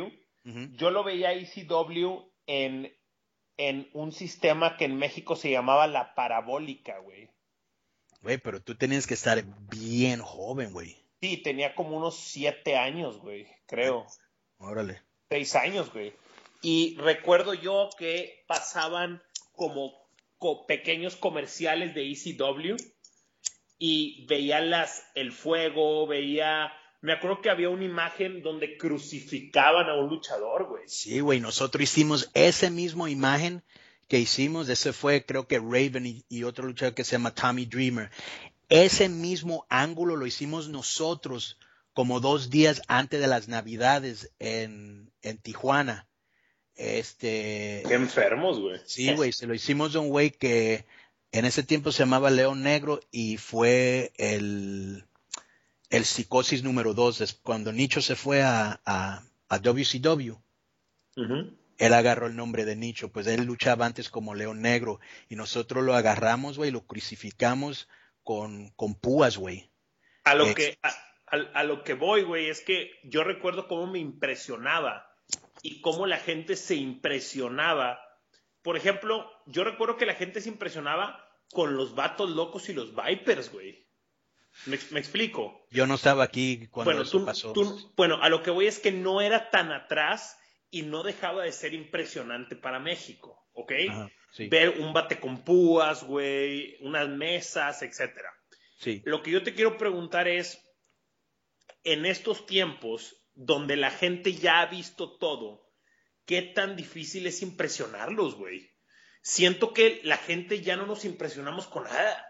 Yo lo veía a ECW en un sistema que en México se llamaba la parabólica, güey. Güey, pero tú tenías que estar bien joven, güey. Sí, tenía como unos 7 años, güey, creo. Órale. 6 años, güey. Y recuerdo yo que pasaban como pequeños comerciales de ECW y veía el fuego, me acuerdo que había una imagen donde crucificaban a un luchador, güey. Sí, güey, nosotros hicimos esa misma imagen que hicimos, ese fue creo que Raven y otro luchador que se llama Tommy Dreamer. Ese mismo ángulo lo hicimos nosotros como 2 días antes de las Navidades en Tijuana. Qué enfermos, güey. Sí, güey, se lo hicimos de un güey que en ese tiempo se llamaba León Negro y fue el Psicosis número 2. Cuando Nicho se fue a WCW, él agarró el nombre de Nicho, pues él luchaba antes como León Negro y nosotros lo agarramos, güey, lo crucificamos con púas, güey. A lo que voy, güey, es que yo recuerdo cómo me impresionaba y cómo la gente se impresionaba. Por ejemplo, yo recuerdo que la gente se impresionaba con los Vatos Locos y los Vipers, güey. ¿Me explico? Yo no estaba aquí cuando eso pasó. Bueno, a lo que voy es que no era tan atrás y no dejaba de ser impresionante para México, ¿ok? Ajá, sí. Ver un bate con púas, güey, unas mesas, etcétera. Sí. Lo que yo te quiero preguntar es, en estos tiempos donde la gente ya ha visto todo, ¿qué tan difícil es impresionarlos, güey? Siento que la gente ya no nos impresionamos con nada.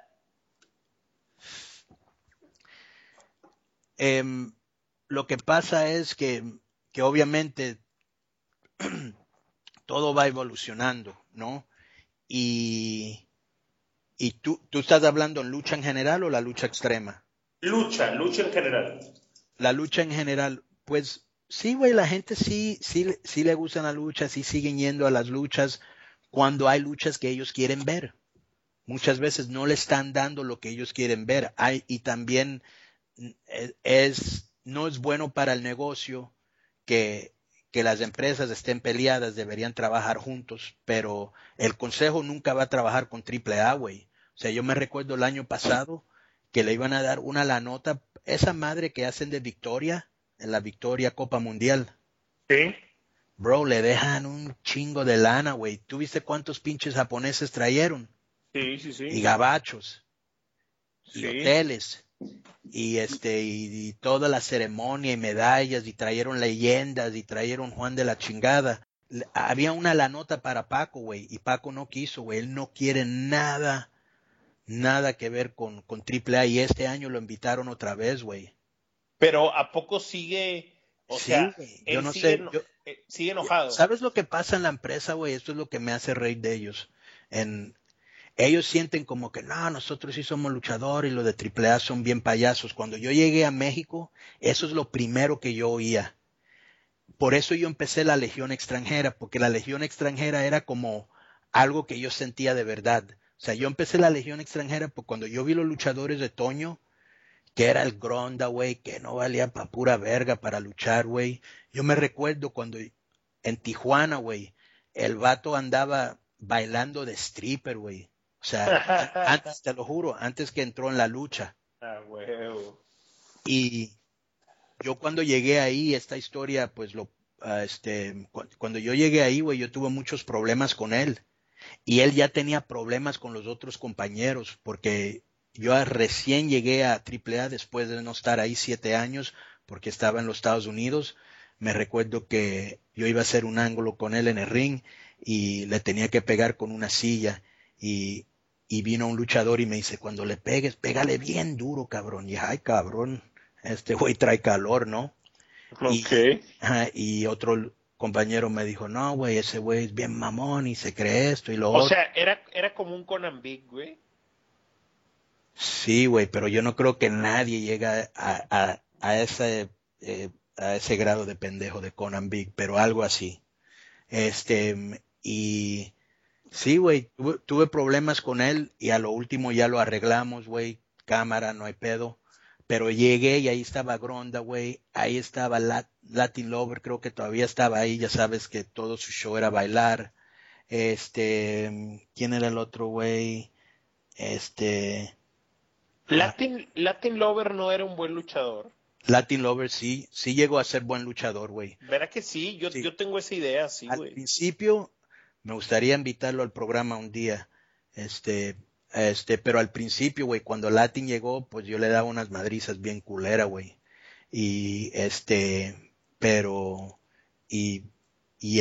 Lo que pasa es que obviamente todo va evolucionando, ¿no? Y tú estás hablando en lucha en general o la lucha extrema? Lucha en general. La lucha en general, pues sí, güey, la gente sí le gusta la lucha, sí siguen yendo a las luchas cuando hay luchas que ellos quieren ver. Muchas veces no le están dando lo que ellos quieren ver. Y también no es bueno para el negocio que las empresas estén peleadas, deberían trabajar juntos, pero el consejo nunca va a trabajar con AAA, güey. O sea, yo me recuerdo el año pasado que le iban a dar la nota, esa madre que hacen de Victoria, en la Victoria Copa Mundial. Sí. Bro, le dejan un chingo de lana, güey. ¿Tú viste cuántos pinches japoneses trajeron? Sí. Y gabachos. Sí. Y hoteles. Y toda la ceremonia y medallas y trajeron leyendas y trajeron Juan de la chingada. Había una la nota para Paco, güey, y Paco no quiso, güey. Él no quiere nada que ver con AAA y este año lo invitaron otra vez, güey. Pero ¿a poco sigue? O sí, sea, güey, él yo no sigue, sé. sigue enojado. ¿Sabes lo que pasa en la empresa, güey? Esto es lo que me hace reír de ellos. Ellos sienten como que no, nosotros sí somos luchadores y los de AAA son bien payasos. Cuando yo llegué a México, eso es lo primero que yo oía. Por eso yo empecé la Legión Extranjera, porque la Legión Extranjera era como algo que yo sentía de verdad. O sea, yo empecé la Legión Extranjera porque cuando yo vi los luchadores de Toño, que era el Gronda, güey, que no valía pa' pura verga para luchar, güey. Yo me recuerdo cuando en Tijuana, güey, el vato andaba bailando de stripper, güey. O sea, antes, te lo juro, antes que entró en la lucha. Ah, huevo. Y yo cuando llegué ahí, esta historia, pues cuando yo llegué ahí, güey, yo tuve muchos problemas con él. Y él ya tenía problemas con los otros compañeros, porque yo recién llegué a AAA después de no estar ahí 7 años, porque estaba en los Estados Unidos. Me recuerdo que yo iba a hacer un ángulo con él en el ring y le tenía que pegar con una silla y vino un luchador y me dice, cuando le pegues, pégale bien duro, cabrón. Y ay, cabrón, este güey trae calor, ¿no? Ok. Y otro compañero me dijo, no, güey, ese güey es bien mamón y se cree esto y lo O otro. sea, era como un Conan Big, güey. Sí, güey, pero yo no creo que nadie llega a ese grado de pendejo de Conan Big, pero algo así. Y sí, güey, tuve problemas con él y a lo último ya lo arreglamos, güey, cámara, no hay pedo. pero llegué y ahí estaba Gronda, güey, ahí estaba Latin Lover, creo que todavía estaba ahí, ya sabes que todo su show era bailar. ¿Quién era el otro güey? Ah, Latin Lover no era un buen luchador. Latin Lover sí llegó a ser buen luchador, güey. ¿Verdad que sí? Sí. Yo tengo esa idea, sí, Al güey. principio me gustaría invitarlo al programa un día, pero al principio, güey, cuando Latin llegó, pues yo le daba unas madrizas bien culera, güey. Y pero, y, y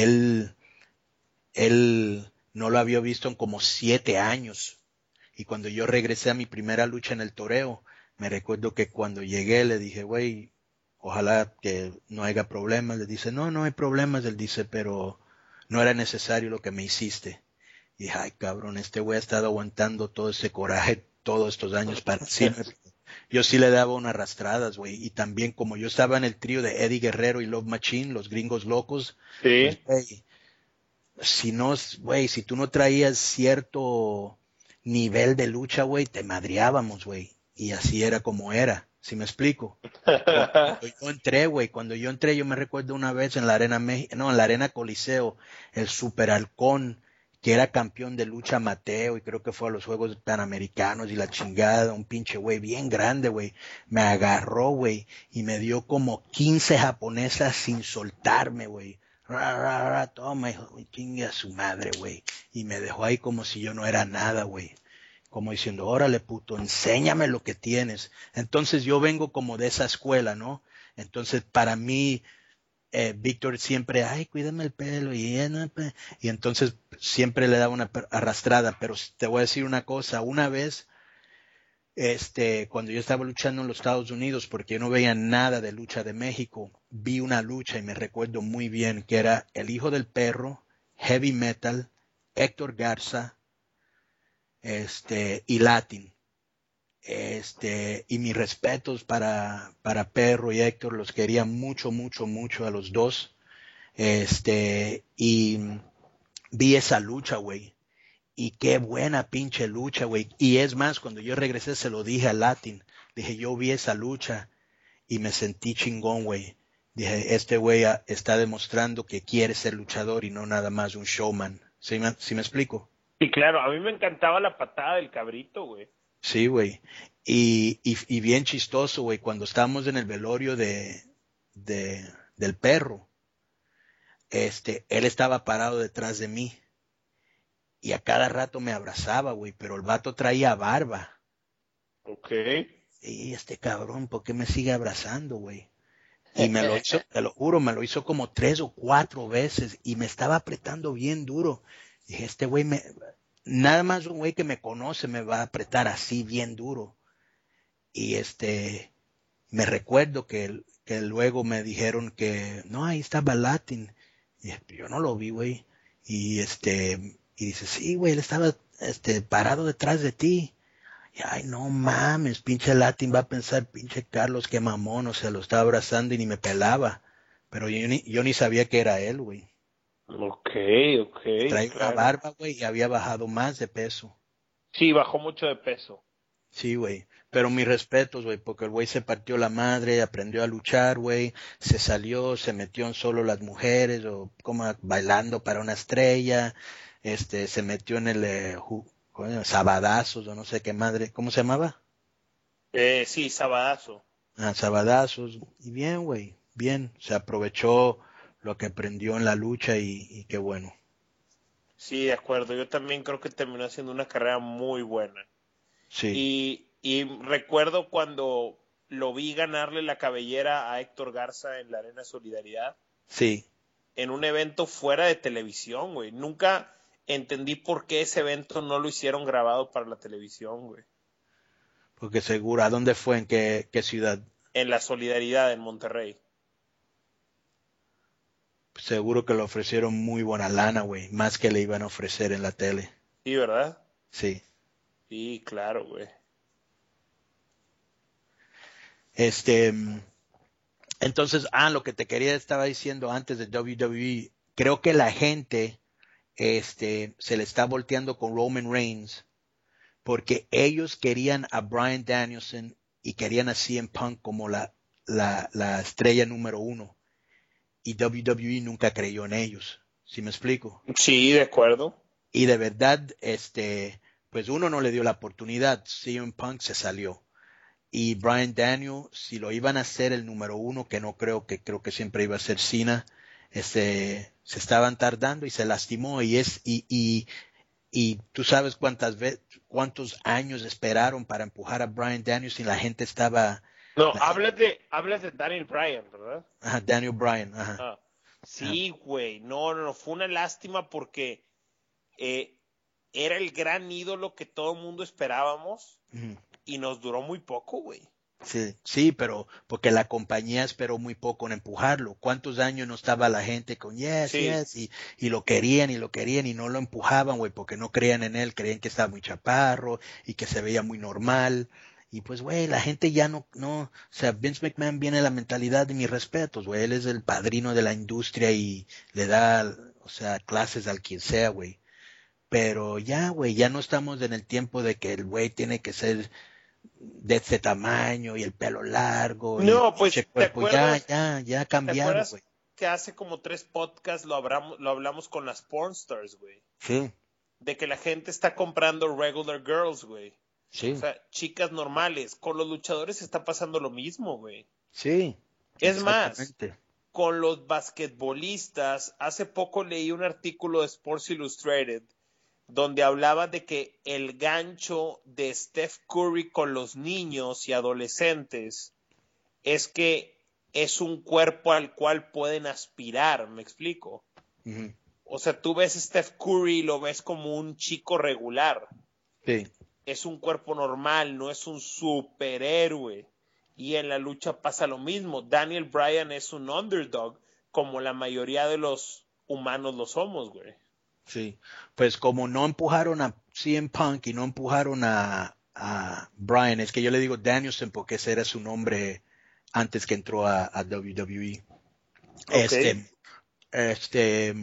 él no lo había visto en como 7 años. Y cuando yo regresé a mi primera lucha en el toreo, me recuerdo que cuando llegué le dije, güey, ojalá que no haya problemas. Le dice, no hay problemas. Él dice, pero no era necesario lo que me hiciste. Y dije, ay, cabrón, este güey ha estado aguantando todo ese coraje todos estos años para decirme. Yo sí le daba unas arrastradas, güey. Y también como yo estaba en el trío de Eddie Guerrero y Love Machine, los gringos locos, Sí. pues, güey, güey, si tú no traías cierto nivel de lucha, güey, te madreábamos, güey. Y así era como era. ¿Sí me explico? Cuando yo entré, yo me recuerdo una vez en la Arena en la Arena Coliseo, el Super Halcón, que era campeón de lucha Mateo, y creo que fue a los Juegos Panamericanos y la chingada, un pinche güey bien grande, güey. Me agarró, güey, y me dio como 15 japonesas sin soltarme, güey. Toma, hijo, chingue a su madre, güey. Y me dejó ahí como si yo no era nada, güey. Como diciendo, órale, puto, enséñame lo que tienes. Entonces yo vengo como de esa escuela, ¿no? Entonces para mí, Víctor siempre, ay, cuídame el pelo, y entonces siempre le daba una arrastrada. Pero te voy a decir una cosa, una vez, cuando yo estaba luchando en los Estados Unidos, porque yo no veía nada de lucha de México, vi una lucha y me recuerdo muy bien que era El Hijo del Perro, Heavy Metal, Héctor Garza, y Latin. Y mis respetos para Perro y Héctor, los quería mucho, mucho, mucho a los dos. Y vi esa lucha, güey. Y qué buena pinche lucha, güey. Y es más, cuando yo regresé se lo dije a Latin. Dije, yo vi esa lucha y me sentí chingón, güey. Dije, este güey está demostrando que quiere ser luchador y no nada más un showman. ¿Sí me explico? Y claro, a mí me encantaba la patada del cabrito, güey. Sí, güey. Y bien chistoso, güey, cuando estábamos en el velorio del perro, él estaba parado detrás de mí y a cada rato me abrazaba, güey, pero el vato traía barba. Ok. Y este cabrón, ¿por qué me sigue abrazando, güey? Y me lo hizo, te lo juro, me lo hizo como 3 o 4 veces y me estaba apretando bien duro. Dije, este güey nada más un güey que me conoce me va a apretar así bien duro. Y me recuerdo que luego me dijeron que no, ahí estaba Latin. Y yo no lo vi, güey. Y y dice, sí, güey, él estaba parado detrás de ti. Y ay, no mames, pinche Latin va a pensar, pinche Carlos, qué mamón, o sea, lo estaba abrazando y ni me pelaba. Pero yo ni sabía que era él, güey. Ok, Traía una claro. barba, güey, y había bajado más de peso. Sí, bajó mucho de peso. Sí, güey. Pero mis respetos, güey, porque el güey se partió la madre, aprendió a luchar, güey, se salió, se metió en solo las mujeres, o como bailando para una estrella, se metió en el Sabadazos, o no sé qué madre, ¿cómo se llamaba? Sí, sabadazo. Ah, Sabadazos, y bien, güey, bien, se aprovechó lo que aprendió en la lucha y qué bueno. Sí, de acuerdo. Yo también creo que terminó haciendo una carrera muy buena. Sí, Y recuerdo cuando lo vi ganarle la cabellera a Héctor Garza en la Arena Solidaridad, sí, en un evento fuera de televisión, güey. Nunca entendí por qué ese evento no lo hicieron grabado para la televisión, güey. porque seguro, ¿a dónde fue? ¿En qué ciudad? En la Solidaridad en Monterrey. Seguro que le ofrecieron muy buena lana, güey, más que le iban a ofrecer en la tele. Sí, ¿verdad? Sí. Sí, claro, güey. Entonces, lo que te estaba diciendo antes de WWE, creo que la gente, se le está volteando con Roman Reigns porque ellos querían a Bryan Danielson y querían a CM Punk como la estrella número 1 y WWE nunca creyó en ellos. ¿Sí me explico? Sí, de acuerdo. Y de verdad, pues uno no le dio la oportunidad. CM Punk se salió. Y Bryan Daniel, si lo iban a hacer el número 1, que no creo que siempre iba a ser Cena, se estaban tardando y se lastimó. Y tú sabes cuántos años esperaron para empujar a Bryan Daniel y la gente estaba. No, La gente, hablas de Daniel Bryan, ¿verdad? ajá, Daniel Bryan, ajá. Ah, Ajá. sí, güey. No, fue una lástima porque eh, era el gran ídolo que todo el mundo esperábamos Ujú. y nos duró muy poco, güey. Sí, sí, pero porque la compañía esperó muy poco en empujarlo. ¿Cuántos años no estaba la gente con yes, Sí, yes? Y lo querían y no lo empujaban, güey, porque no creían en él, creían que estaba muy chaparro y que se veía muy normal. Y pues, güey, la gente ya o sea, Vince McMahon viene la mentalidad de mis respetos, güey. Él es el padrino de la industria y le da, o sea, clases al quien sea, güey. Pero ya, güey, ya no estamos en el tiempo de que el güey tiene que ser de ese tamaño y el pelo largo y el no, pinche pues, cuerpo, ya ¿te cambiaron, acuerdas güey. que hace como 3 podcasts lo hablamos con las pornstars, güey? Sí, De que la gente está comprando regular girls, güey. O sí, sea, chicas normales. Con los luchadores está pasando lo mismo, güey. sí, Es más, exactamente. con los basquetbolistas, hace poco leí un artículo de Sports Illustrated donde hablaba de que el gancho de Steph Curry con los niños y adolescentes es que es un cuerpo al cual pueden aspirar, ¿me explico? Ujú. O sea, tú ves a Steph Curry y lo ves como un chico regular. Sí, Es un cuerpo normal, no es un superhéroe. Y en la lucha pasa lo mismo. Daniel Bryan es un underdog, como la mayoría de los humanos lo somos, güey. sí. Pues como no empujaron a CM Punk y no empujaron a Bryan, es que yo le digo Danielson porque ese era su nombre antes que entró a WWE. Ok. Este, este,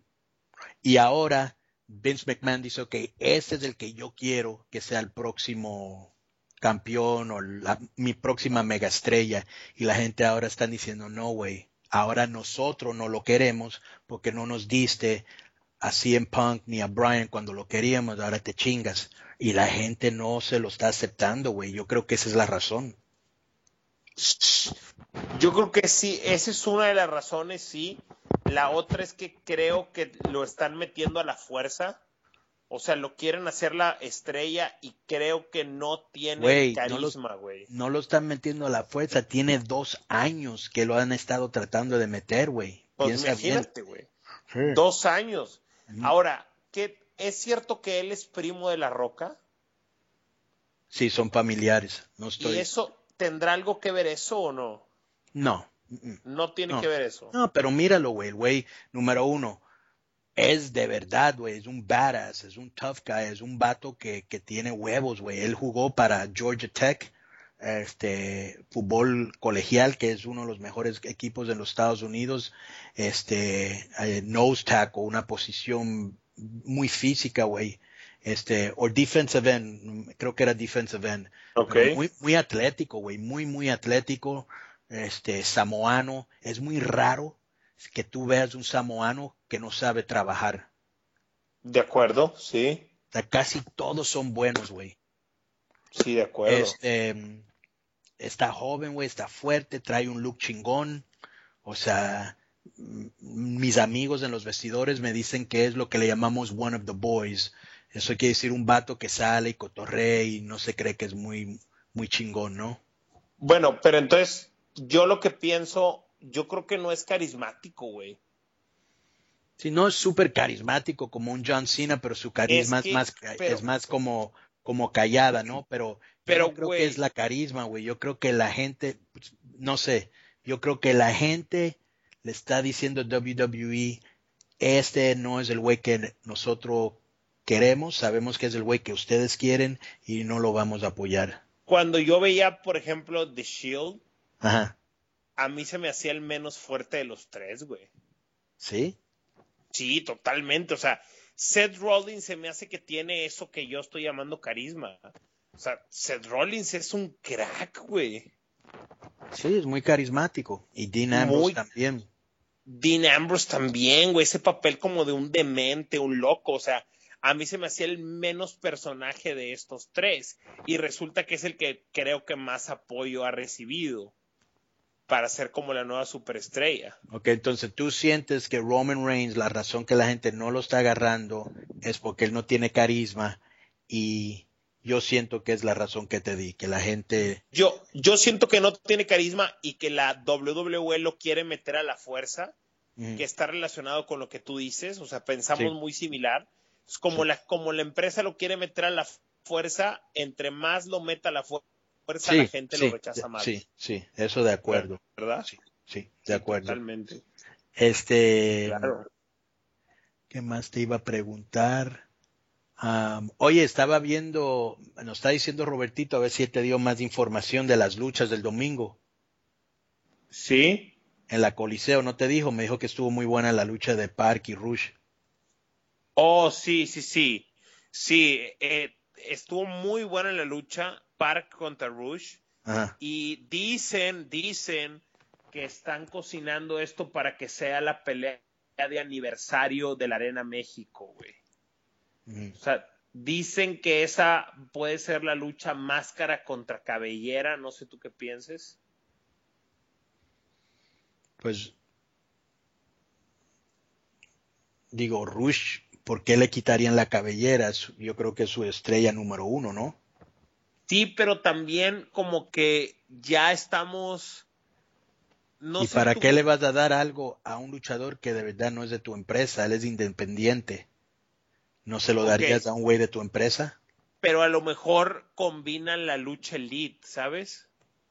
y ahora Vince McMahon dice, ok, este es el que yo quiero que sea el próximo campeón o mi próxima mega estrella. Y la gente ahora está diciendo, no, güey, ahora nosotros no lo queremos porque no nos diste a CM Punk ni a Bryan cuando lo queríamos, ahora te chingas. Y la gente no se lo está aceptando, güey. Yo creo que esa es la razón. Yo creo que sí, esa es una de las razones, sí. La otra es que creo que lo están metiendo a la fuerza. O sea, lo quieren hacer la estrella y creo que no tiene el Güey, carisma, güey. no lo están metiendo a la fuerza. Tiene 2 años que lo han estado tratando de meter, güey. Pues Piensa bien. imagínate, güey. Sí. 2 años. Ujú. Ahora, ¿es cierto que él es primo de La Roca? Sí, son familiares. ¿Y eso tendrá algo que ver eso o no? No, No tiene que no. ver eso. No, pero míralo, güey. El güey, número 1, es de verdad, güey. Es un badass, es un tough guy, es un vato que tiene huevos, güey. Él jugó para Georgia Tech, fútbol colegial, que es uno de los mejores equipos de los Estados Unidos. Nose tackle, una posición muy física, güey. O defensive end, creo que era defensive end, Ok. pero muy atlético, güey, muy atlético, samoano. Es muy raro que tú veas un samoano que no sabe trabajar. De acuerdo, sí. O sea, casi todos son buenos, güey. Sí, de acuerdo. Está joven, güey, está fuerte, trae un look chingón. O sea, mis amigos en los vestidores me dicen que es lo que le llamamos one of the boys. Eso quiere decir un vato que sale y cotorrea y no se cree que es muy chingón, ¿no? Bueno, pero entonces, yo lo que pienso, yo creo que no es carismático, güey. Sí, no es súper carismático como un John Cena, pero su Es carisma que, es más como callada, ¿no? Pero yo pero, no creo que es güey, la carisma, güey. Yo creo que la gente, pues, no sé, yo creo que la gente le está diciendo a WWE, este no es el güey que nosotros queremos, sabemos que es el güey que ustedes quieren y no lo vamos a apoyar. cuando yo veía, por ejemplo, The Shield, Ajá, a mí se me hacía el menos fuerte de los tres, güey. ¿sí? Sí, totalmente. O sea, Seth Rollins se me hace que tiene eso que yo estoy llamando carisma. O sea, Seth Rollins es un crack, güey. Sí, es muy carismático. Y Dean Ambrose también. Dean Ambrose también, güey. Ese papel como de un demente, un loco. O sea, a mí se me hacía el menos personaje de estos tres. Y resulta que es el que creo que más apoyo ha recibido para ser como la nueva superestrella. Ok, entonces tú sientes que Roman Reigns, la razón que la gente no lo está agarrando es porque él no tiene carisma, y yo siento que es la razón que te di, que la gente... Yo siento que no tiene carisma y que la WWE lo quiere meter a la fuerza, que está relacionado con lo que tú dices, o sea, pensamos muy similar. Es como, como la empresa lo quiere meter a la fuerza, entre más lo meta a la fuerza, la gente lo rechaza más. Sí, eso de acuerdo. ¿Verdad? Sí, de acuerdo. Totalmente. Claro. ¿Qué más te iba a preguntar? Oye, estaba viendo, nos está diciendo Robertito, a ver si él te dio más información de las luchas del domingo. Sí. En la Coliseo, ¿no te dijo? Me dijo que estuvo muy buena la lucha de Park y Rush. Oh, sí. Sí, estuvo muy buena la lucha, Park contra Rush. Ajá. Y dicen que están cocinando esto para que sea la pelea de aniversario de la Arena México, güey. O sea, dicen que esa puede ser la lucha máscara contra cabellera, no sé tú qué pienses. Pues, digo, Rush, ¿por qué le quitarían la cabellera? Yo creo que es su estrella número 1, ¿no? Sí, pero también como que ya estamos... No ¿Y para qué le vas a dar algo a un luchador que de verdad no es de tu empresa? Él es independiente. ¿No se lo darías a un güey de tu empresa? Pero a lo mejor combinan la lucha elite, ¿sabes?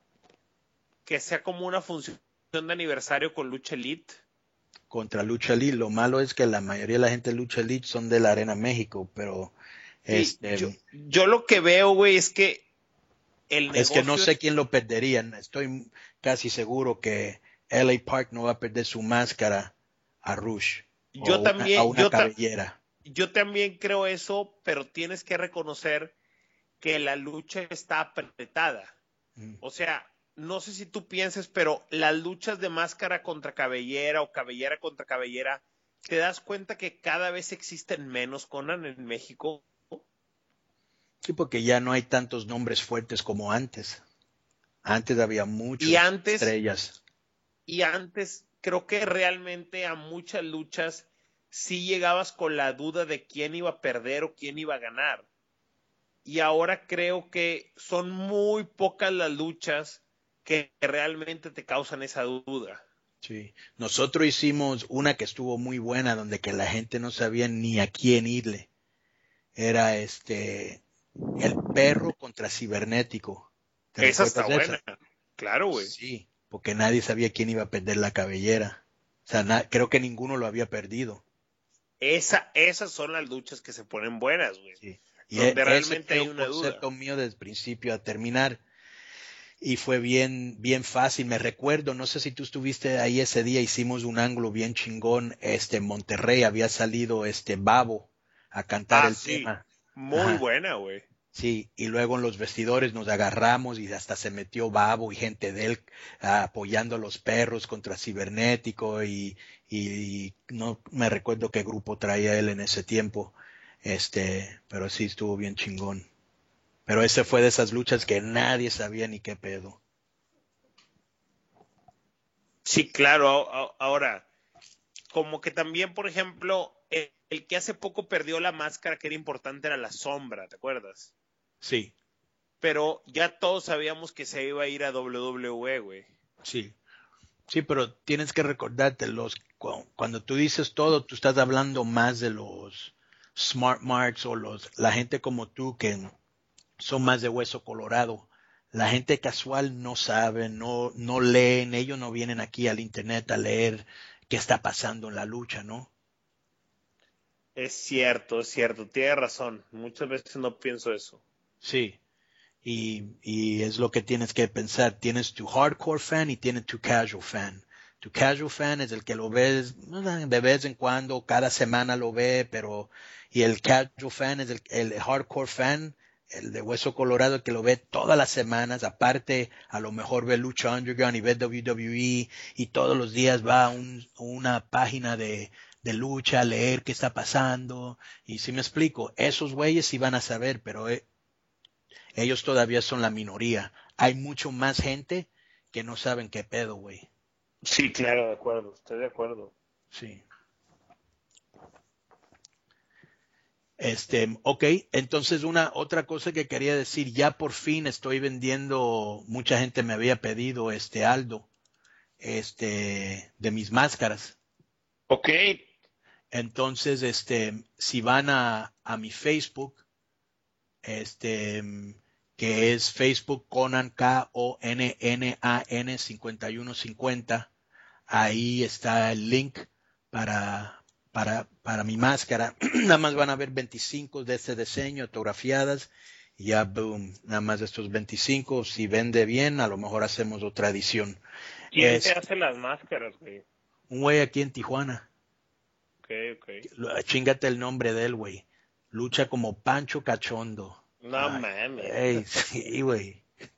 Que sea como una función de aniversario con lucha elite. Contra lucha elite. Lo malo es que la mayoría de la gente de lucha elite son de la Arena México, pero... Sí, yo lo que veo, güey, es que el negocio... Es que no sé quién lo perdería. Estoy casi seguro que LA Park no va a perder su máscara a Rush. A una cabellera. Yo también creo eso, pero tienes que reconocer que la lucha está apretada. O sea, no sé si tú pienses, pero las luchas de máscara contra cabellera o cabellera contra cabellera, ¿te das cuenta que cada vez existen menos, Conan, en México? Sí, porque ya no hay tantos nombres fuertes como antes. Antes había muchas estrellas. Y antes creo que realmente a muchas luchas sí llegabas con la duda de quién iba a perder o quién iba a ganar. Y ahora creo que son muy pocas las luchas que realmente te causan esa duda. Sí, nosotros hicimos una que estuvo muy buena, donde que la gente no sabía ni a quién irle. Era el perro contra cibernético. Esa está buena. Claro, güey. Sí, porque nadie sabía quién iba a perder la cabellera. O sea, creo que ninguno lo había perdido. Esas son las luchas que se ponen buenas, güey. Sí. Y donde realmente hay una duda. Un concepto mío desde el principio a terminar. Y fue bien fácil. Me recuerdo, no sé si tú estuviste ahí ese día, hicimos un ángulo bien chingón. En Monterrey había salido Babo a cantar el tema. Muy buena, güey. Sí, y luego en los vestidores nos agarramos y hasta se metió Babo y gente de él apoyando a los perros contra Cibernético, y no me recuerdo qué grupo traía él en ese tiempo. Pero sí estuvo bien chingón. Pero ese fue de esas luchas que nadie sabía ni qué pedo. Sí, claro. Ahora, como que también, por ejemplo, el que hace poco perdió la máscara que era importante era La Sombra, ¿te acuerdas? Sí. Pero ya todos sabíamos que se iba a ir a WWE, güey. Sí. Sí, pero tienes que recordarte, cuando tú dices todo, tú estás hablando más de los smart marks o la gente como tú que son más de hueso colorado. La gente casual no sabe, no leen, ellos no vienen aquí al internet a leer qué está pasando en la lucha, ¿no? Es cierto, tienes razón. Muchas veces no pienso eso. Sí. Y es lo que tienes que pensar. Tienes tu hardcore fan y tienes tu casual fan. Tu casual fan es el que lo ves de vez en cuando, cada semana lo ve, y el casual fan es el hardcore fan el de Hueso Colorado, que lo ve todas las semanas, aparte a lo mejor ve Lucha Underground y ve WWE y todos los días va a una página de lucha a leer qué está pasando. Y si me explico, esos güeyes sí van a saber, pero ellos todavía son la minoría. Hay mucho más gente que no saben qué pedo, güey. Sí, claro, de acuerdo, estoy de acuerdo. Sí. Ok, entonces otra cosa que quería decir, ya por fin estoy vendiendo, mucha gente me había pedido, Aldo, de mis máscaras. Ok. Entonces, si van a mi Facebook, que es Facebook Conan KONNAN 5150, ahí está el link para mi máscara. Nada más van a ver 25 de este diseño autografiadas y ya, boom, nada más de estos 25. Si vende bien, a lo mejor hacemos otra edición. ¿Quién te hace las máscaras, güey? Un güey aquí en Tijuana. Ok. Chíngate el nombre de él, güey. Lucha como Pancho Cachondo. No mames. Ey, sí, güey.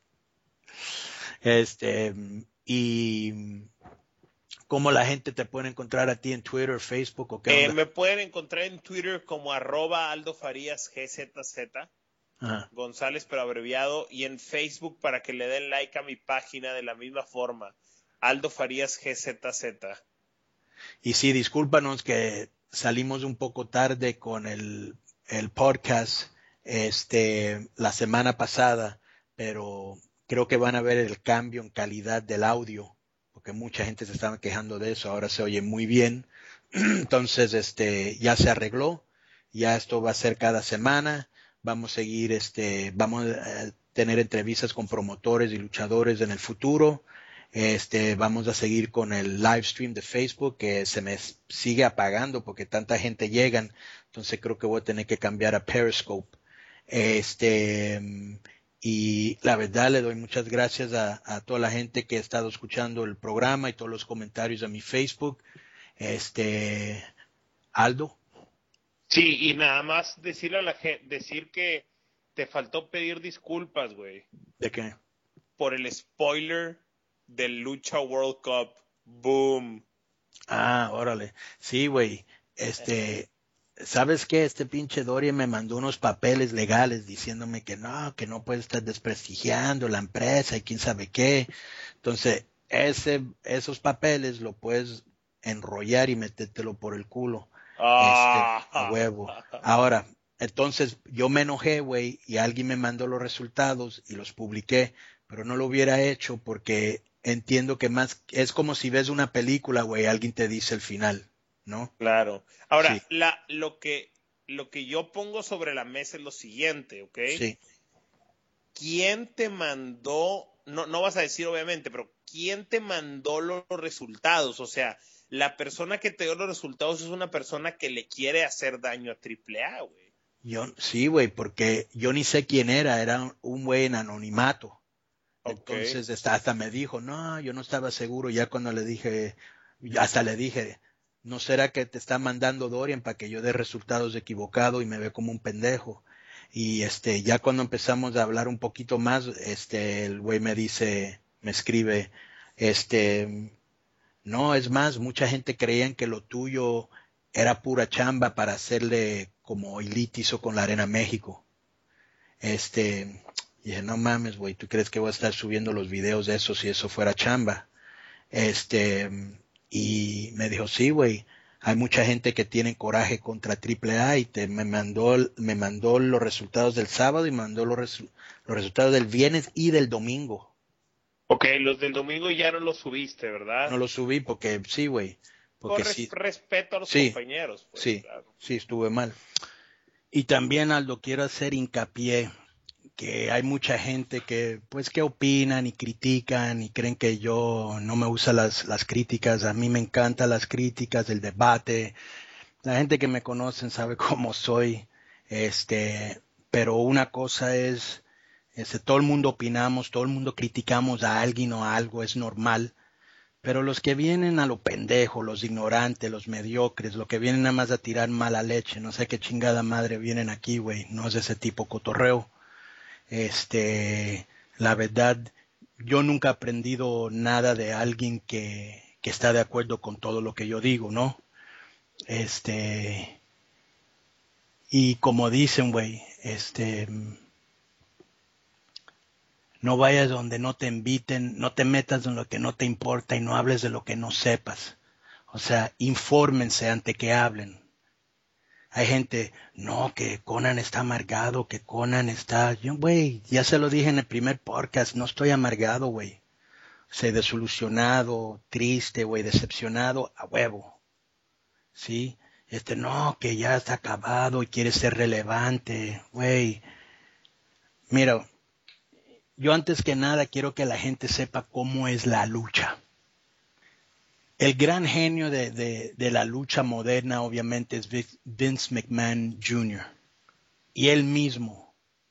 Y ¿cómo la gente te puede encontrar a ti en Twitter, Facebook o qué onda? Me pueden encontrar en Twitter como @AldoFaríasGZZ. Ajá. González, pero abreviado. Y en Facebook para que le den like a mi página de la misma forma. Aldo Farías GZZ. Y sí, discúlpanos que salimos un poco tarde con el podcast la semana pasada, pero creo que van a ver el cambio en calidad del audio, porque mucha gente se estaba quejando de eso, ahora se oye muy bien. Entonces, ya se arregló, ya esto va a ser cada semana, vamos a seguir, vamos a tener entrevistas con promotores y luchadores en el futuro. Vamos a seguir con el live stream de Facebook que se me sigue apagando porque tanta gente llega, entonces creo que voy a tener que cambiar a Periscope. Y la verdad le doy muchas gracias a toda la gente que ha estado escuchando el programa y todos los comentarios a mi Facebook. Aldo. Sí, y nada más decirle a la gente, decir que te faltó pedir disculpas, güey. ¿De qué? Por el spoiler del Lucha World Cup. Boom. Ah, órale. Sí, güey. ¿Sabes qué? Este pinche Doria me mandó unos papeles legales diciéndome que no puede estar desprestigiando la empresa y quién sabe qué. Entonces, esos papeles lo puedes enrollar y metértelo por el culo. A huevo. Ahora, entonces yo me enojé, güey, y alguien me mandó los resultados y los publiqué, pero no lo hubiera hecho porque entiendo que más es como si ves una película, güey, alguien te dice el final, ¿no? Claro. Ahora, Sí. lo que yo pongo sobre la mesa es lo siguiente, ¿ok? Sí. ¿Quién te mandó, no vas a decir obviamente, pero quién te mandó los resultados? O sea, la persona que te dio los resultados es una persona que le quiere hacer daño a AAA, güey. Sí, güey, porque yo ni sé quién era un güey en anonimato. Okay. Entonces hasta me dijo, no, yo no estaba seguro, ya cuando le dije, hasta le dije, ¿no será que te está mandando Dorian para que yo dé resultados equivocados y me ve como un pendejo? Y ya cuando empezamos a hablar un poquito más, el güey me escribe, no, es más, mucha gente creían que lo tuyo era pura chamba para hacerle como Elite hizo con la Arena México. Y dije, no mames, güey, ¿tú crees que voy a estar subiendo los videos de eso si eso fuera chamba? Y me dijo, sí, güey, hay mucha gente que tiene coraje contra AAA y me mandó los resultados del sábado y me mandó los resultados del viernes y del domingo. Ok, los del domingo ya no los subiste, ¿verdad? No los subí porque sí, güey. Porque Con sí, respeto a los sí, compañeros. Pues, sí, claro. sí, estuve mal. Y también, Aldo, quiero hacer hincapié que hay mucha gente que opinan y critican y creen que yo no me usa las críticas. A mí me encantan las críticas, el debate. La gente que me conocen sabe cómo soy. Pero una cosa es, todo el mundo opinamos, todo el mundo criticamos a alguien o a algo, es normal. Pero los que vienen a lo pendejo, los ignorantes, los mediocres, los que vienen nada más a tirar mala leche, no sé qué chingada madre vienen aquí, güey, no es ese tipo cotorreo. La verdad, yo nunca he aprendido nada de alguien que está de acuerdo con todo lo que yo digo, ¿no? Y como dicen, güey, no vayas donde no te inviten, no te metas en lo que no te importa y no hables de lo que no sepas. O sea, infórmense antes que hablen. Hay gente, no, que Conan está amargado, que Conan está... Yo, güey, ya se lo dije en el primer podcast, no estoy amargado, güey. O sea, desilusionado, triste, güey, decepcionado, a huevo. ¿Sí? No, que ya está acabado y quiere ser relevante, güey. Mira, yo antes que nada quiero que la gente sepa cómo es la lucha. El gran genio de la lucha moderna obviamente es Vince McMahon Jr. Y él mismo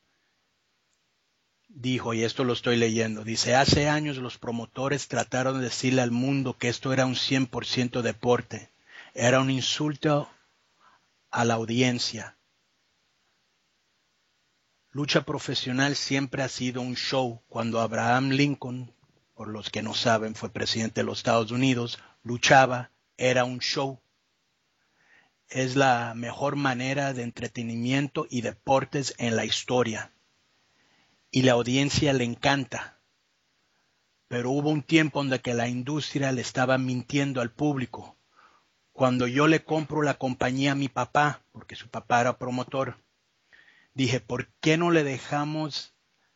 dijo, y esto lo estoy leyendo, dice, hace años los promotores trataron de decirle al mundo que esto era un 100% deporte. Era un insulto a la audiencia. Lucha profesional siempre ha sido un show. Cuando Abraham Lincoln, por los que no saben, fue presidente de los Estados Unidos, luchaba, era un show. Es la mejor manera de entretenimiento y deportes en la historia. Y la audiencia le encanta. Pero hubo un tiempo en que la industria le estaba mintiendo al público. Cuando yo le compro la compañía a mi papá, porque su papá era promotor, dije, ¿por qué no le dejamos,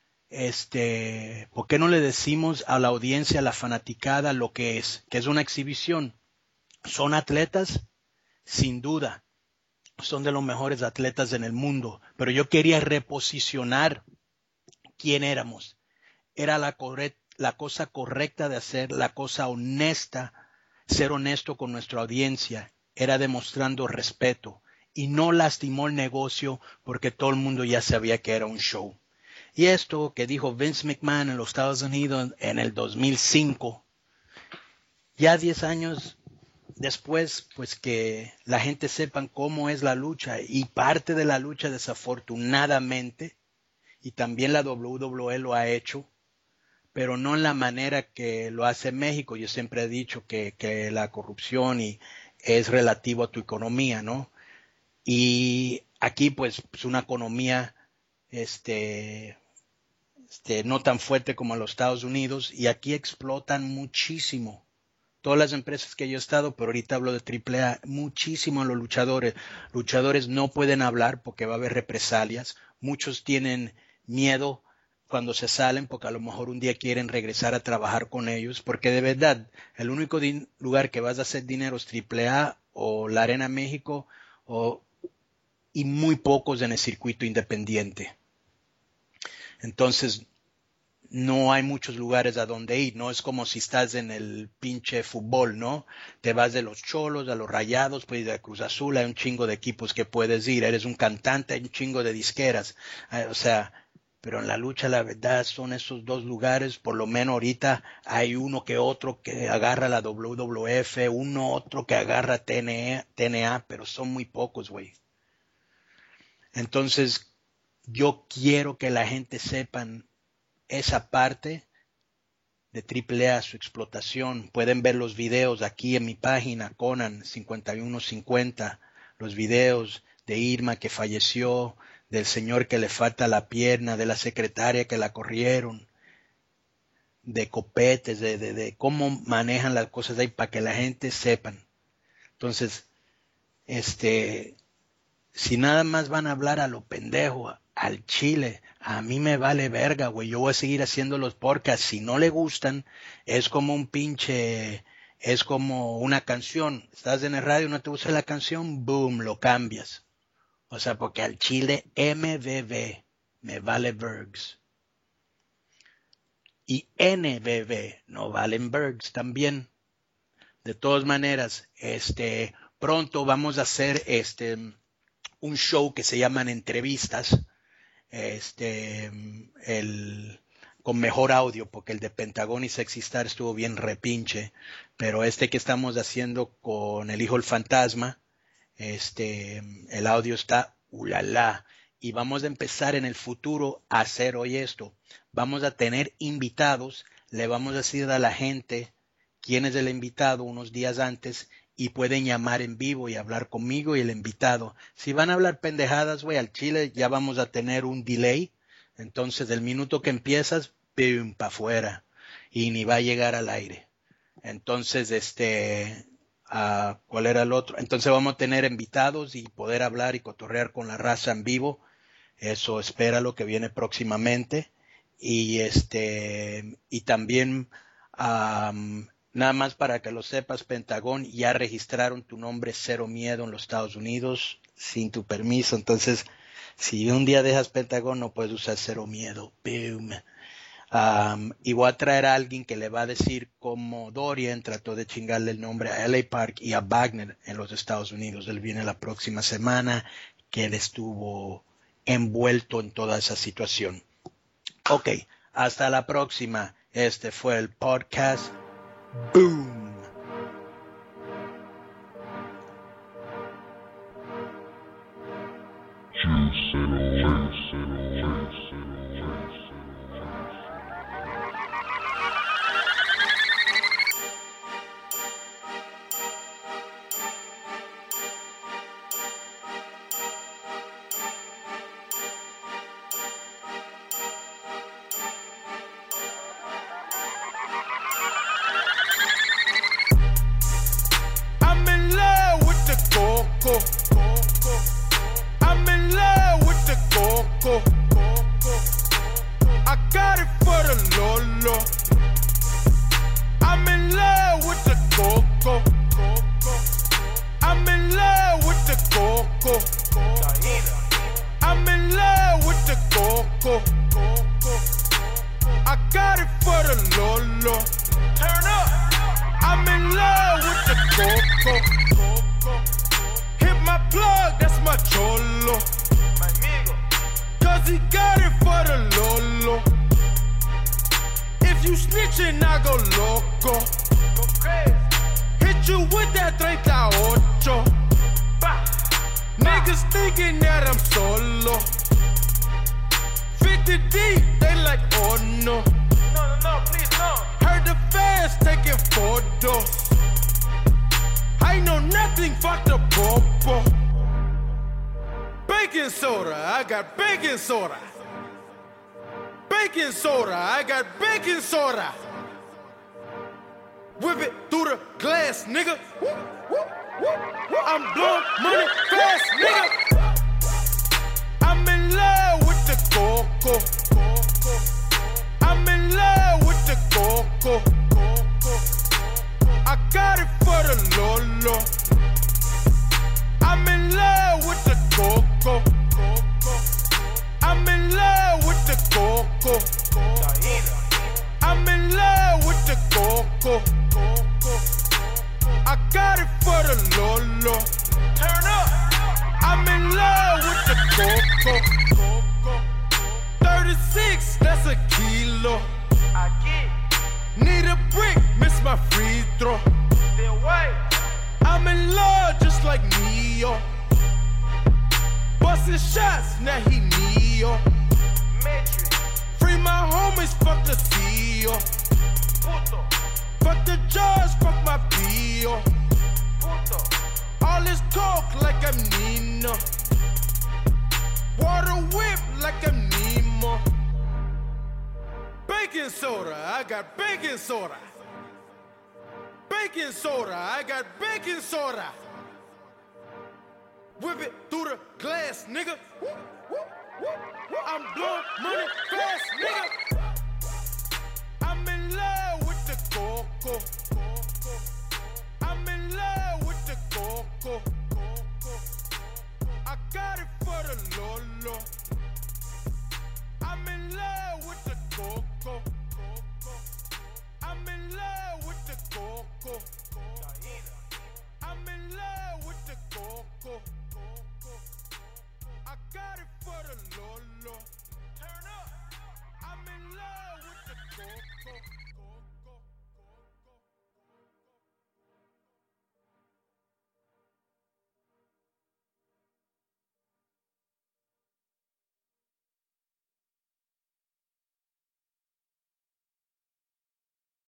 por qué no le decimos a la audiencia, a la fanaticada, lo que es una exhibición? ¿Son atletas? Sin duda, son de los mejores atletas en el mundo, pero yo quería reposicionar quién éramos. Era la cosa correcta de hacer, la cosa honesta, ser honesto con nuestra audiencia, era demostrando respeto y no lastimó el negocio porque todo el mundo ya sabía que era un show. Y esto que dijo Vince McMahon en los Estados Unidos en el 2005, ya 10 años después, pues que la gente sepan cómo es la lucha, y parte de la lucha desafortunadamente, y también la WWE lo ha hecho, pero no en la manera que lo hace México. Yo siempre he dicho que la corrupción es relativo a tu economía, ¿no? Y aquí pues una economía no tan fuerte como en los Estados Unidos, y aquí explotan muchísimo. Todas las empresas que yo he estado, pero ahorita hablo de AAA, muchísimo a los luchadores. Luchadores no pueden hablar porque va a haber represalias. Muchos tienen miedo cuando se salen porque a lo mejor un día quieren regresar a trabajar con ellos, porque de verdad el único lugar que vas a hacer dinero es AAA o la Arena México y muy pocos en el circuito independiente. Entonces no hay muchos lugares a donde ir. No es como si estás en el pinche fútbol, ¿no? Te vas de los Cholos a los Rayados, puedes ir a Cruz Azul, hay un chingo de equipos que puedes ir. Eres un cantante, hay un chingo de disqueras. O sea, pero en la lucha la verdad son esos dos lugares. Por lo menos ahorita hay uno que otro que agarra la WWF, uno otro que agarra TNA, pero son muy pocos, güey. Entonces yo quiero que la gente sepan esa parte de AAA, su explotación. Pueden ver los videos aquí en mi página, Conan 5150, los videos de Irma que falleció, del señor que le falta la pierna, de la secretaria que la corrieron, de copetes, de cómo manejan las cosas ahí para que la gente sepan. Entonces, si nada más van a hablar a lo pendejo, al chile, a mí me vale verga, güey. Yo voy a seguir haciendo los podcasts. Si no le gustan, es como es como una canción. Estás en el radio, no te gusta la canción, boom, lo cambias. O sea, porque al chile MBB me vale vergs. Y NBB no valen vergs también. De todas maneras, pronto vamos a hacer un show que se llaman entrevistas, con mejor audio, porque el de Pentagón y Sexy Star estuvo bien repinche, pero que estamos haciendo con el Hijo del Fantasma, el audio está ulala, y vamos a empezar en el futuro a hacer hoy esto. Vamos a tener invitados, le vamos a decir a la gente quién es el invitado unos días antes y pueden llamar en vivo y hablar conmigo y el invitado. Si van a hablar pendejadas, güey, al chile ya vamos a tener un delay. Entonces, del minuto que empiezas, pum, para afuera y ni va a llegar al aire. Entonces, ¿cuál era el otro? Entonces vamos a tener invitados y poder hablar y cotorrear con la raza en vivo. Eso espera lo que viene próximamente. Y también, nada más para que lo sepas, Pentagón, ya registraron tu nombre Cero Miedo en los Estados Unidos sin tu permiso. Entonces, si un día dejas Pentagón, no puedes usar Cero Miedo. Boom. Y voy a traer a alguien que le va a decir cómo Dorian trató de chingarle el nombre a LA Park y a Wagner en los Estados Unidos. Él viene la próxima semana, que él estuvo envuelto en toda esa situación. Ok, hasta la próxima. Este fue el podcast. Boom. I'm in love with the coco. I got it for the Lolo. I'm in love with the coco. I'm in love with the coco. I'm in love with the coco. I got it for the Lolo. Turn up. I'm in love with the coco. My plug, that's my cholo. My amigo. Cause he got it for the Lolo. If you snitchin', I go loco. Go crazy. Hit you with that 38. Bah. Niggas thinking that I'm solo. 50 deep, they like, oh no. No, please no. Heard the fans taking photos. I know nothing, fuck the popo. Baking soda, I got baking soda. Baking soda, I got baking soda. Whip it through the glass, nigga. I'm blowing money fast, nigga. I'm in love with the coco. I'm in love with the coco. I got it for the Lolo. I'm in love with the coco. I'm in love with the coco. I'm in love with the coco. I got it for the Lolo. Turn up. I'm in love with the coco. 36, that's a kilo. I get. Need a brick, miss my free throw. I'm in love just like Neo. Bustin' shots, now he Neo. Free my homies, fuck the CEO. Fuck the judge, fuck my PO. All this talk like I'm Nino. Water whip like I'm Nemo. Baking soda, I got baking soda. Baking soda, I got baking soda. Whip it through the glass, nigga. I'm blowing money fast, nigga. I'm in love with the coco. I'm in love with the coco. I got it for the Lolo. I'm in love with the coco. I'm in love with the coco. I'm in love with the coco. I got it for the Lolo. Turn up. I'm in love with the coco.